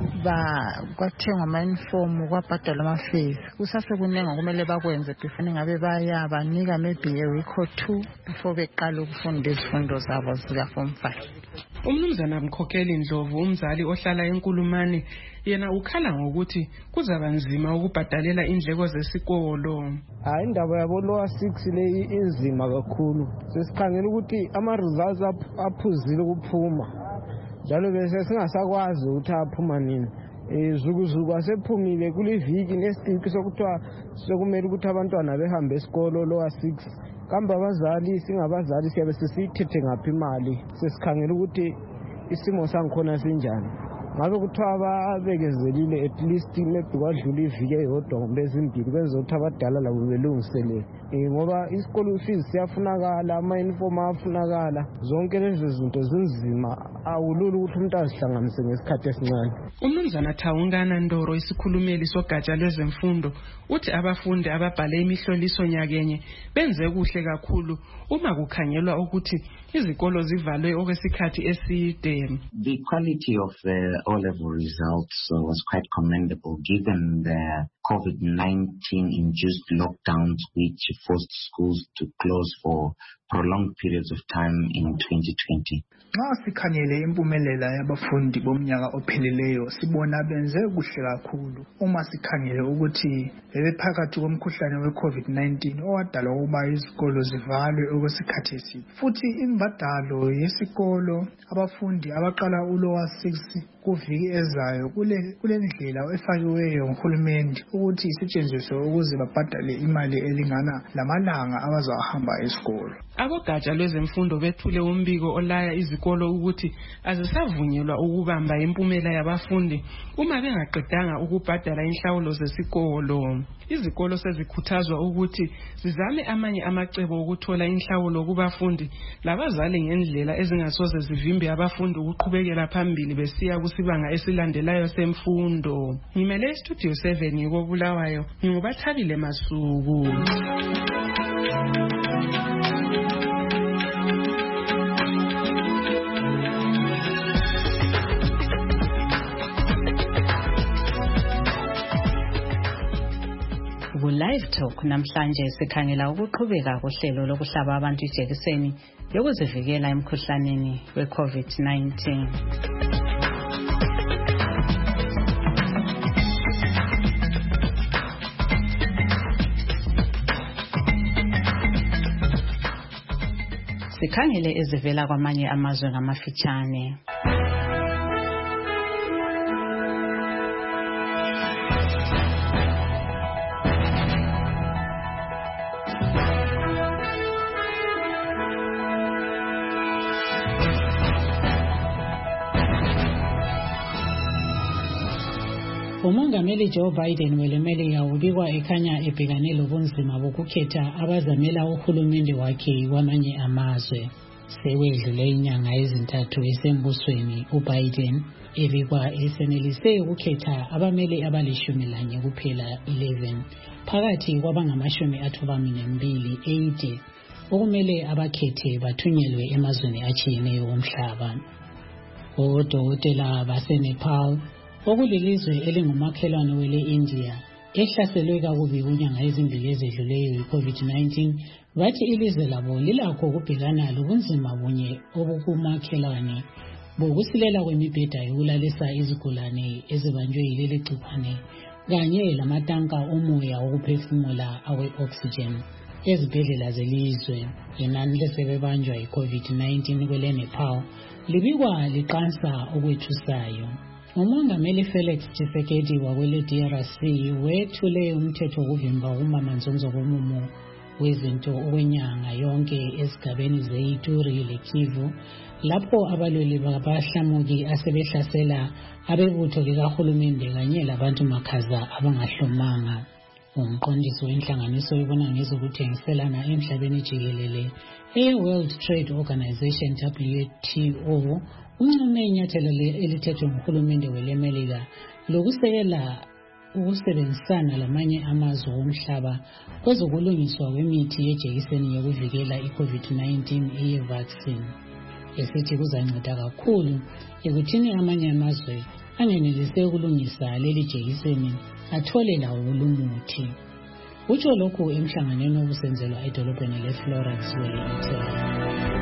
kwathengwa ama-uniform kwabhadalwa ama-fees. Kusasekuningi kumele bakwenze before ngabe baya banika maybe a week or two before beqala ukufunda izifundo zabo zika form five. Umnumzana Mkhokheli Ndlovu, umzali ohlala eNkulumane, yena ukhala ngokuthi kuzaba nzima ukubhadalela indleko zesikolo. Hayi indaba yabo lower six le inzima kakhulu. Sesikhangela ukuthi ama-results aphuzile ukuphuma. Njalo bese singasakwazi ukuthi aphuma nini. Izukuzuku asephumile kule viki nesitiki sokuthiwa sokumele ukuthi abantwana behambe esikolo lower six. Kambe abazali singabazali siyabe sisithethe ngaphi imali. Sesikhangela ukuthi isimo sangikhona sinjani. Ngabe kuthiwa ababekezelile at least maybe kwadlula iviki eyodwa kumbe ezimbili benza ukuthi abadala labo belungiselele. Ngoba isikolo fees siyafunakala, ama-uniform afunakala, zonke lezi zinto zinzima, awulula ukuthi umuntu azihlanganise ngesikhathi esincane. Umnumzana Thawungana Ndoro, isikhulumeli sogatsha lwezemfundo, uthi abafundi ababhale imihloliso nyakenye benze kuhle kakhulu uma kukhangelwa ukuthi izikolo zivalwe okwesikhathi eside. The quality of the O-level results was quite commendable given the COVID nineteen-induced lockdowns which forced schools to close for prolonged periods of time in twenty twenty. Nxa sikhangele impumelela yabafundi bomnyaka opheleleyo sibona benze kuhle kakhulu uma sikhangele ukuthi bebephakathi komkhuhlane we-COVID nineteen owadala ukuba izikolo zivalwe okwesikhathi eside. Futhi imbadalo yesikolo abafundi abaqala ulower six kuviki ezayo kule kulendlela efakiweyo nguhulumende ukuthi isetshenziswe ukuze babhadale imali elingana lamalanga abazahamba esikolo. Abogatsha lwezemfundo bethule umbiko olaya izikolo ukuthi azisavunyelwa ukubamba impumela yabafundi uma bengaqedanga ukubhadala inhlawulo zesikolo. Izikolo sezikhuthazwa ukuthi zizame amanye amacebo okuthola inhlawulo kubafundi labazali ngendlela ezingasoze zivimbe abafundi ukuqhubekela phambili besiya kusibanga esilandelayo semfundo. Ngimele Studio seven ngikobulawayo ngingubathabile Masuku. Live Talk namhlanje sikhangela ukuqhubeka kohlelo lokuhlaba abantu ijekiseni yokuzivikela emkhuhlaneni we-COVID nineteen. Sikhangele ezivela kwamanye amazwe ngamafitshane. Umongameli Joe Biden welemelika ubikwa ekhanya ebhekane lobunzima bokukhetha abazamela uhulumende wakhe kwamanye amazwe. Sewedlule inyanga ezintathu esembusweni, uBiden ebikwa esenelise ukukhetha abameli abalishumi lanye kuphela eleven phakathi kwabangamashumi athobamine mbili eighty okumele abakhethe bathunyelwe emazweni atshiyeneyo omhlaba. Odokotela baseNepal okulilizwe elingumakhelwane wele India ehlaselwe kakubi kunyanga ezimbili ezedluleyo yi-COVID nineteen bathi ilizwe labo lilakho ukubhekana lobunzima bunye obukumakhelwane bokusilela kwemibheda yokulalisa izigulane ezibanjwe yileli gcikwane kanye lamatanka omoya wokuphefumula awe-oxygen ezibhedlela zelizwe. Inani lesebebanjwa yi-COVID nineteen kwele Nepal libikwa liqansa okwethusayo. Umongameli Felix Tshisekedi wakwele D R C wethule umthetho wokuvimba ukumamanzonzo komumo wezinto okwenyanga yonke esigabeni ze-Ituri leKivu lapho abalweli babahlamuki asebehlasela abebutho likahulumende kanye labantu makhaza abangahlomanga. Umqondisi wenhlanganiso ebona ngezokuthengiselana emhlabeni jikelele e-World Trade Organization W T O uncome inyathelo elithethwe nguhulumende welemelika lokusekela ukusebenzisana lamanye amazwe omhlaba kwezokulungiswa kwemithi yejekiseni yokuvikela i-COVID nineteen eye-vaccine. Esithi kuzanceda kakhulu ekuthini amanye amazwe angenelise ukulungisa leli jekiseni athole lawo lumuthi. Utsho lokhu emhlanganweni obusenzelwa edolobheni leFlorence wele Italy.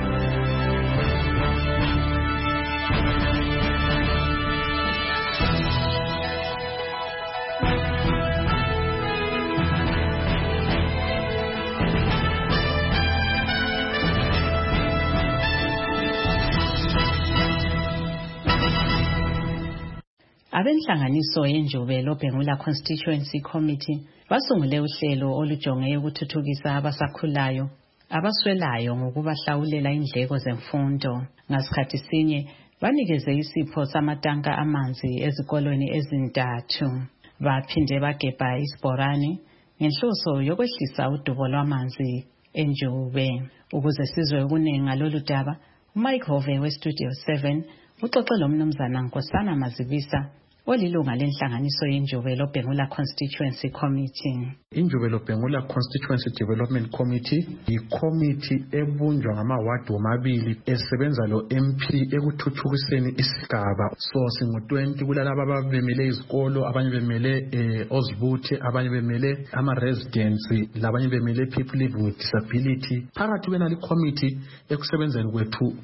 Abenhlanganiso yenjubelo Bhengula Constituency Committee basungule uhlelo olujonge ukuthuthukisa abasakhulayo abaswelayo ngokubahlawulela indleko zemfundo. Ngasikhathi sinye banikeze isipho samatanka amanzi ezikolweni ezintathu. Baphinde bagebha isibhorane ngenhloso yokwehlisa udubo lwamanzi enjube. Ukuze sizwe ukuningi ngalolu daba, uMike Hove weStudio seven uxoxe lo mnumzana Nkosana Mazibisa olilunga lenhlanganiso yenjubelo Bhengula Constituency Committee. Injubelo Bhengula Constituency Development Committee yi-committee ebunjwa ngamawadi womabili esebenza lo M P ekuthuthukiseni isigaba. So singo twenty kulalabo ababemele izikolo, abanye bemele eh, ozibuthe, abanye bemele ama-residents, labanye bemele people living with disability. Phakathi kwenali committee ekusebenzeni kwethu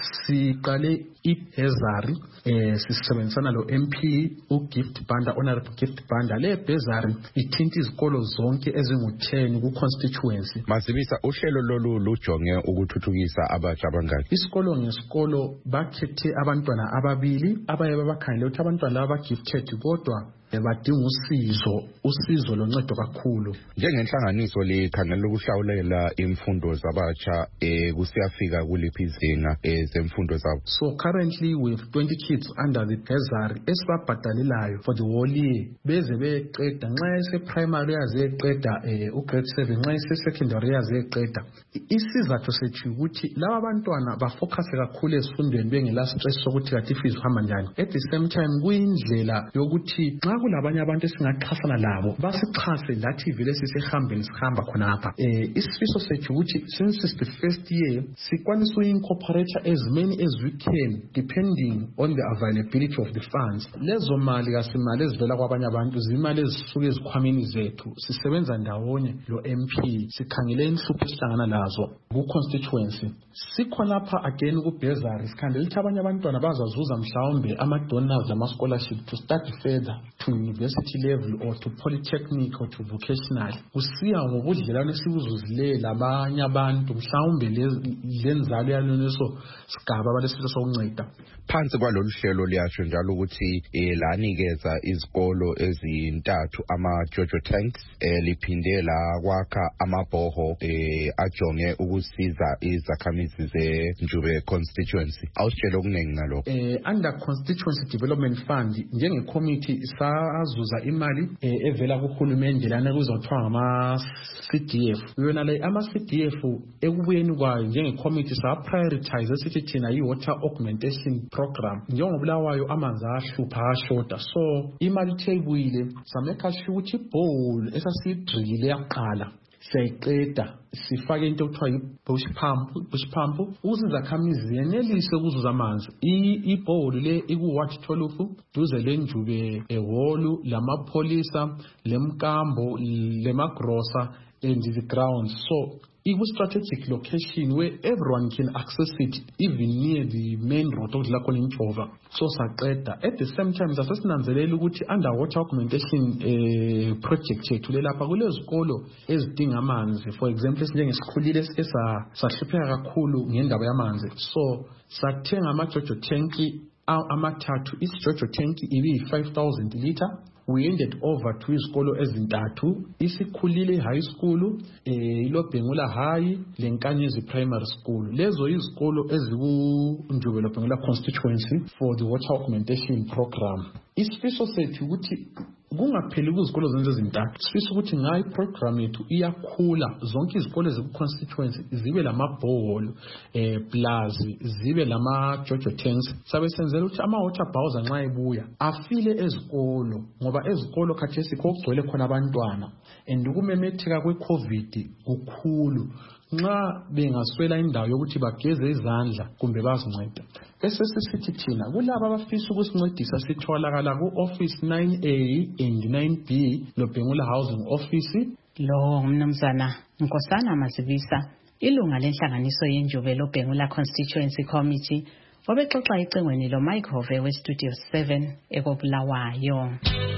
siqale ibhezari eh sisebenzisana lo M P uGift Banda, Honorable Gift Banda. Le bhezari ithinta izikolo zonke ezingu ten ku constituency. Masibisa, uhlelo lolu lujonge ukuthuthukisa abatsha abangaki? Isikolo ngesikolo bakhethe abantwana ababili abaye babakhangela ukuthi abantwana laba gifted kodwa badinga usizo usizo loncedo kakhulu. Njengenhlanganiso likhangela ukuhlawulela imfundo zabatsha eh kusiyafika kuliphi izinga ezemfundo zabo? So currently we have twenty kids under the bursary esibabhadalelayo for the whole year beze beqeda nxa ese primary yazeqeda eh u grade seven nxa ese secondary yazeqeda. Isizathu sethu ukuthi laba bantwana bafocus kakhulu esifundweni bengela stress sokuthi kathi fees uhamba njani. At the same time kuyindlela yokuthi nxa kulabanye abantu esingaxhasana labo basixhase lathi vele sisehambeni sihamba khonapha. Eh isifiso sethu ukuthi since it's the first year sikwanisa uincorporate as many as we can depending on the availability of the funds. Lezo mali kasimali ezivela kwabanye abantu zimali ezisuke ezikhwameni zethu sisebenza ndawonye lo M P sikhangele inhlupho esihlangana lazo ku constituency. Sikhonapha again ku bursary sikhandela ukuthi abanye abantwana bazazuza mhlawumbe ama donors lama scholarship to start further to university level or to polytechnic or to vocational. Kusiya ngobudlelwane esibuzuzile labanye abantu mhlawumbe lenzalo yaloneso sigaba balesifo sokunceda. Phansi kwalolu hlelo liyasho njalo ukuthi lanikeza izikolo ezintathu ama Jojo tanks liphindela kwakha amabhoho ajonge ukusiza izakhamizi zeNjube constituency. Awusitshela okuningi ngalokho. Eh under constituency development fund njenge committee sazuza imali evela kuhulumende lana kuzothiwa ngama C D F. Yona le ama C D F ekubuyeni kwayo njenge committee sa prioritize esithi thina yi water augmentation program njengobulawayo amanzi ahlupha ashota. So imali theyibuyile sameka sure ukuthi bowl esasidrile yaqala siyayiqeda sifake into okuthiwa yi-bush pump bush pump ukuze izakhamizi yenelise ukuzuza amanzi. Ibhowl le iku-Ward twelve duze leNjube eholu lamapholisa lemkambo lemagrosa and the grounds. So it was strategic location where everyone can access it, even near the main road of la Kolinchova. So saqeda. At the same time, sasesinanzelela ukuthi underwater augmentation eh, project yethu lelapha kulezikolo ezidinga amanzi. For example, esinjengesikhulile esa sahlupheka kakhulu ngendaba yamanzi. So sathenga ama Jojo tanki amathathu. Each Jojo tanki ibi five thousand liter. We ended over to izikolo ezintathu, isikhulile high school, eh ilo Bhengula High, lenkanyezi primary school. Lezo izikolo eziku Njubelo Bhengula constituency for the water augmentation program. Isifiso sethu ukuthi kungapheli kuzikolo zenze ezintathu. Sifisa ukuthi ngayi program yethu iyakhula zonke izikolo eziku constituency zibe lamabhoholo eh plus zibe lama Jojo tanks. Sabe senzela ukuthi ama water bowser nxa ebuya afile ezikolo ngoba ezikolo khathesi kokugcwele khona abantwana and ukumemetheka kwe COVID kukhulu. Nxa bengaswela indawo yokuthi bageze izandla kumbe bazinceda. Esesisithi thina kulabo abafisa ukusincedisa sitholakala ku office nine A and nine B lo Bhengula Housing Office. Lo mnumzana Nkosana Masibisa ilunga lenhlanganiso yenjube lo Bhengula Constituency Committee obexoxa icengweni lo Mike Hove we Studio seven ekobulawayo.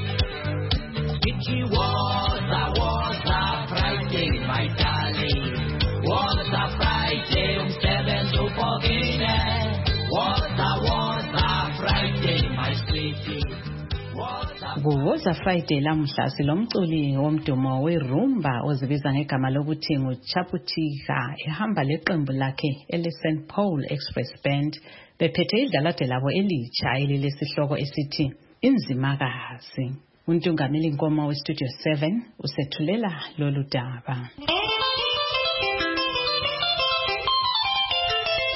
It was a was a Friday, my darling. Was a Friday, um seven to fourteen. Was a was a Friday, my sweetie. Kuwoza Friday lamhla silomculi womdumo weRumba ozibiza ngegama lokuthi nguChaputika ehamba leqembu lakhe ele Saint Paul Express Band bephethe idlalade labo elitsha elilesihloko esithi Inzimakazi. Untungameli Nkoma we Studio seven usethulela lolu daba.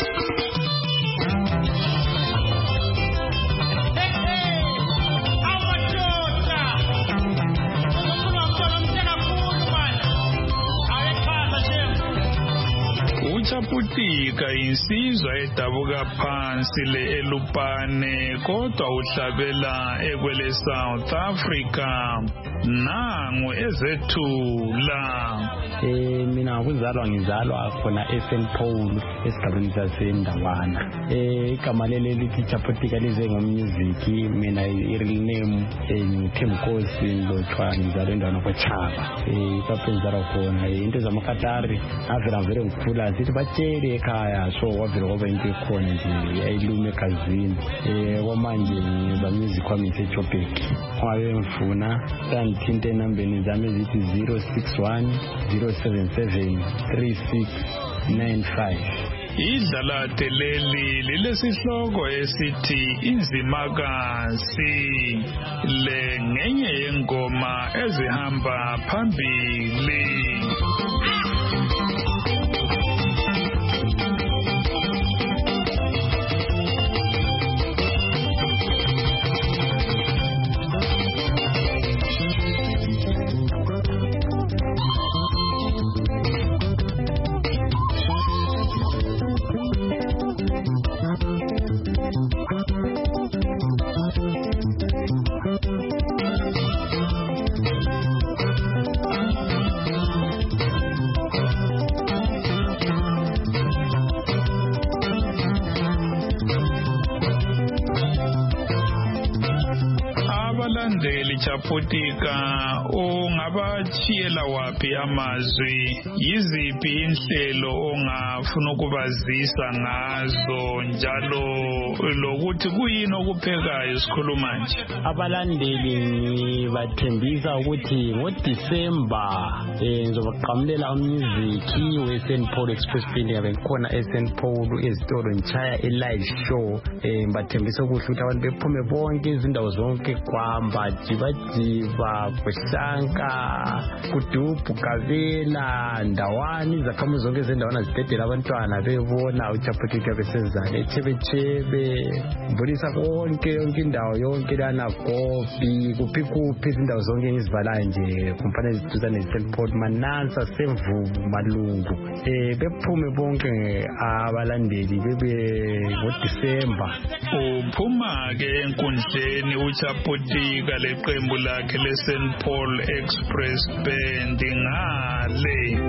Hey, hey, uChaputika insizwa edabuka phansi le elupane kodwa uhlabela ekwele South Africa nangu ezethula. Eh mina kuzalwa ngizalwa khona eSaint Paul esigabeni saseNdawana. Eh igama leli lithi Chaputika lize ngommusic, mina i-real name ngithemkosi Ndlothwa, ngizalwa endaweni kwaChaba. Eh kapenzala khona into zamakatari avela vele ngikhula sithi batshele ekhaya, so wavela kwaba into ekhona nje ayilume ekazini. Eh kwamanje ngiba music wami eJoburg. Ngabe ngifuna ngithinte enambeni zami ezithi zero six one zero seven seven three six nine five. Idlalate leli lilesihloko esithi Inzimakazi, le ngenye yengoma ezihamba phambili. Abalandeli Chaputika ungabachiyela wapi amazwi, yiziphi inhlelo ongafuna ukubazisa ngazo, njalo lokuthi kuyini okuphekayo sikhuluma nje? Abalandeli bathembisa ukuthi ngoDisemba eh ngizobaqhamulela umusic weSaint Paul Express Band yabe khona eSaint Paul ezitolo nchaya e-live show. Eh bathembisa ukuthi abantu bephume bonke izindawo zonke kwamba jibajiba kuhlanka kudubu Kabela Ndawani izakhamuzi zonke zendawana zidedela abantwana bebona uChaputika besezana echebechebe mbulisa konke yonke indawo yonke lana Gobi kuphi kuphi izindawo zonke ngizibalayo nje kumfanele ziduza neSaint Paul Manansa Semvubu Malungu. Eh bephume bonke abalandeli bebe ngoDisemba. Uphuma ke enkundleni uChaputika leqembu lakhe leSaint Paul Express Band ngale.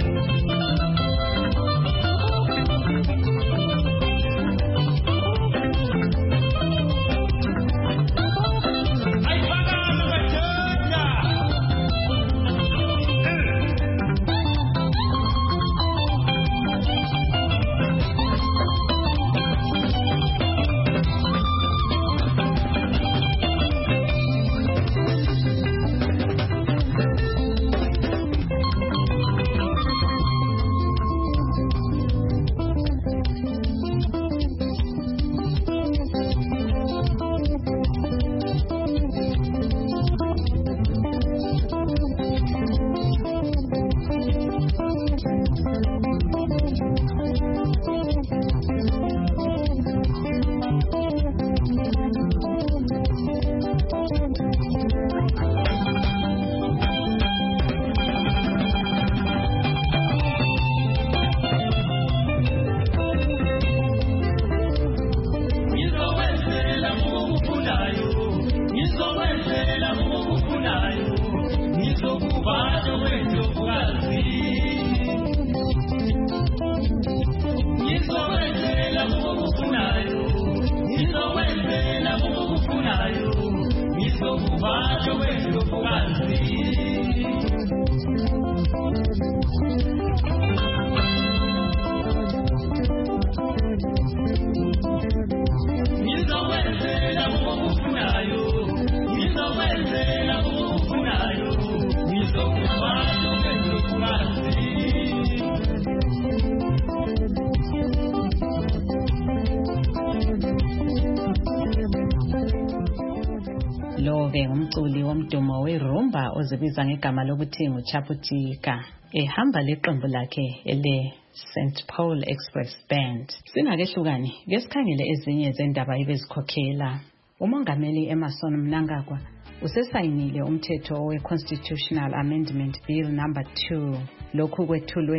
Lo-ke umculi womdumo werumba ozibiza ngegama lokuthi nguChaputika ehamba leqembu lakhe ele Saint Paul Express Band. Singakehlukani ngesikhangele ezinye zendaba ebezikhokhela. Umongameli Emmerson Mnangagwa usesayinile umthetho we Constitutional Amendment Bill number two, lokhu kwethulwe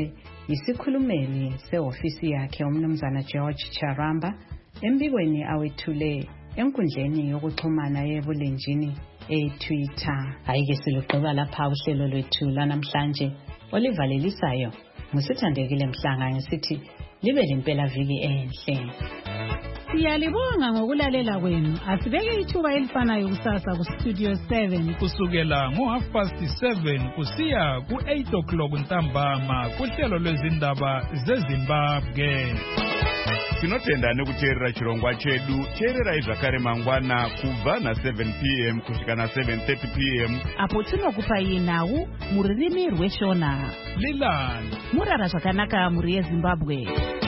yisikhulumeli sehofisi yakhe umnumzana George Charamba embikweni awethule enkundleni yokuxhumana yebulenjini eTwitter. Ayike silugqiba lapha uhlelo lwethu lanamhlanje olivalelisayo ngusithandekile Mhlanga ngisithi libe lempela viki enhle. Siyalibonga ngokulalela kwenu. Asibeke ithuba elifanayo kusasa ku Studio seven kusukela ngo half past seven kusiya ku eight o'clock ntambama kuhlelo lwezindaba zeZimbabwe. Tinotenda nekuteerera chirongwa chedu. Teererai zvakare mangwana kubva na seven p m kusvika na seven thirty p m apo tinokupai nhau mururimi rweshona. Lilani murara zvakanaka muri yeZimbabwe.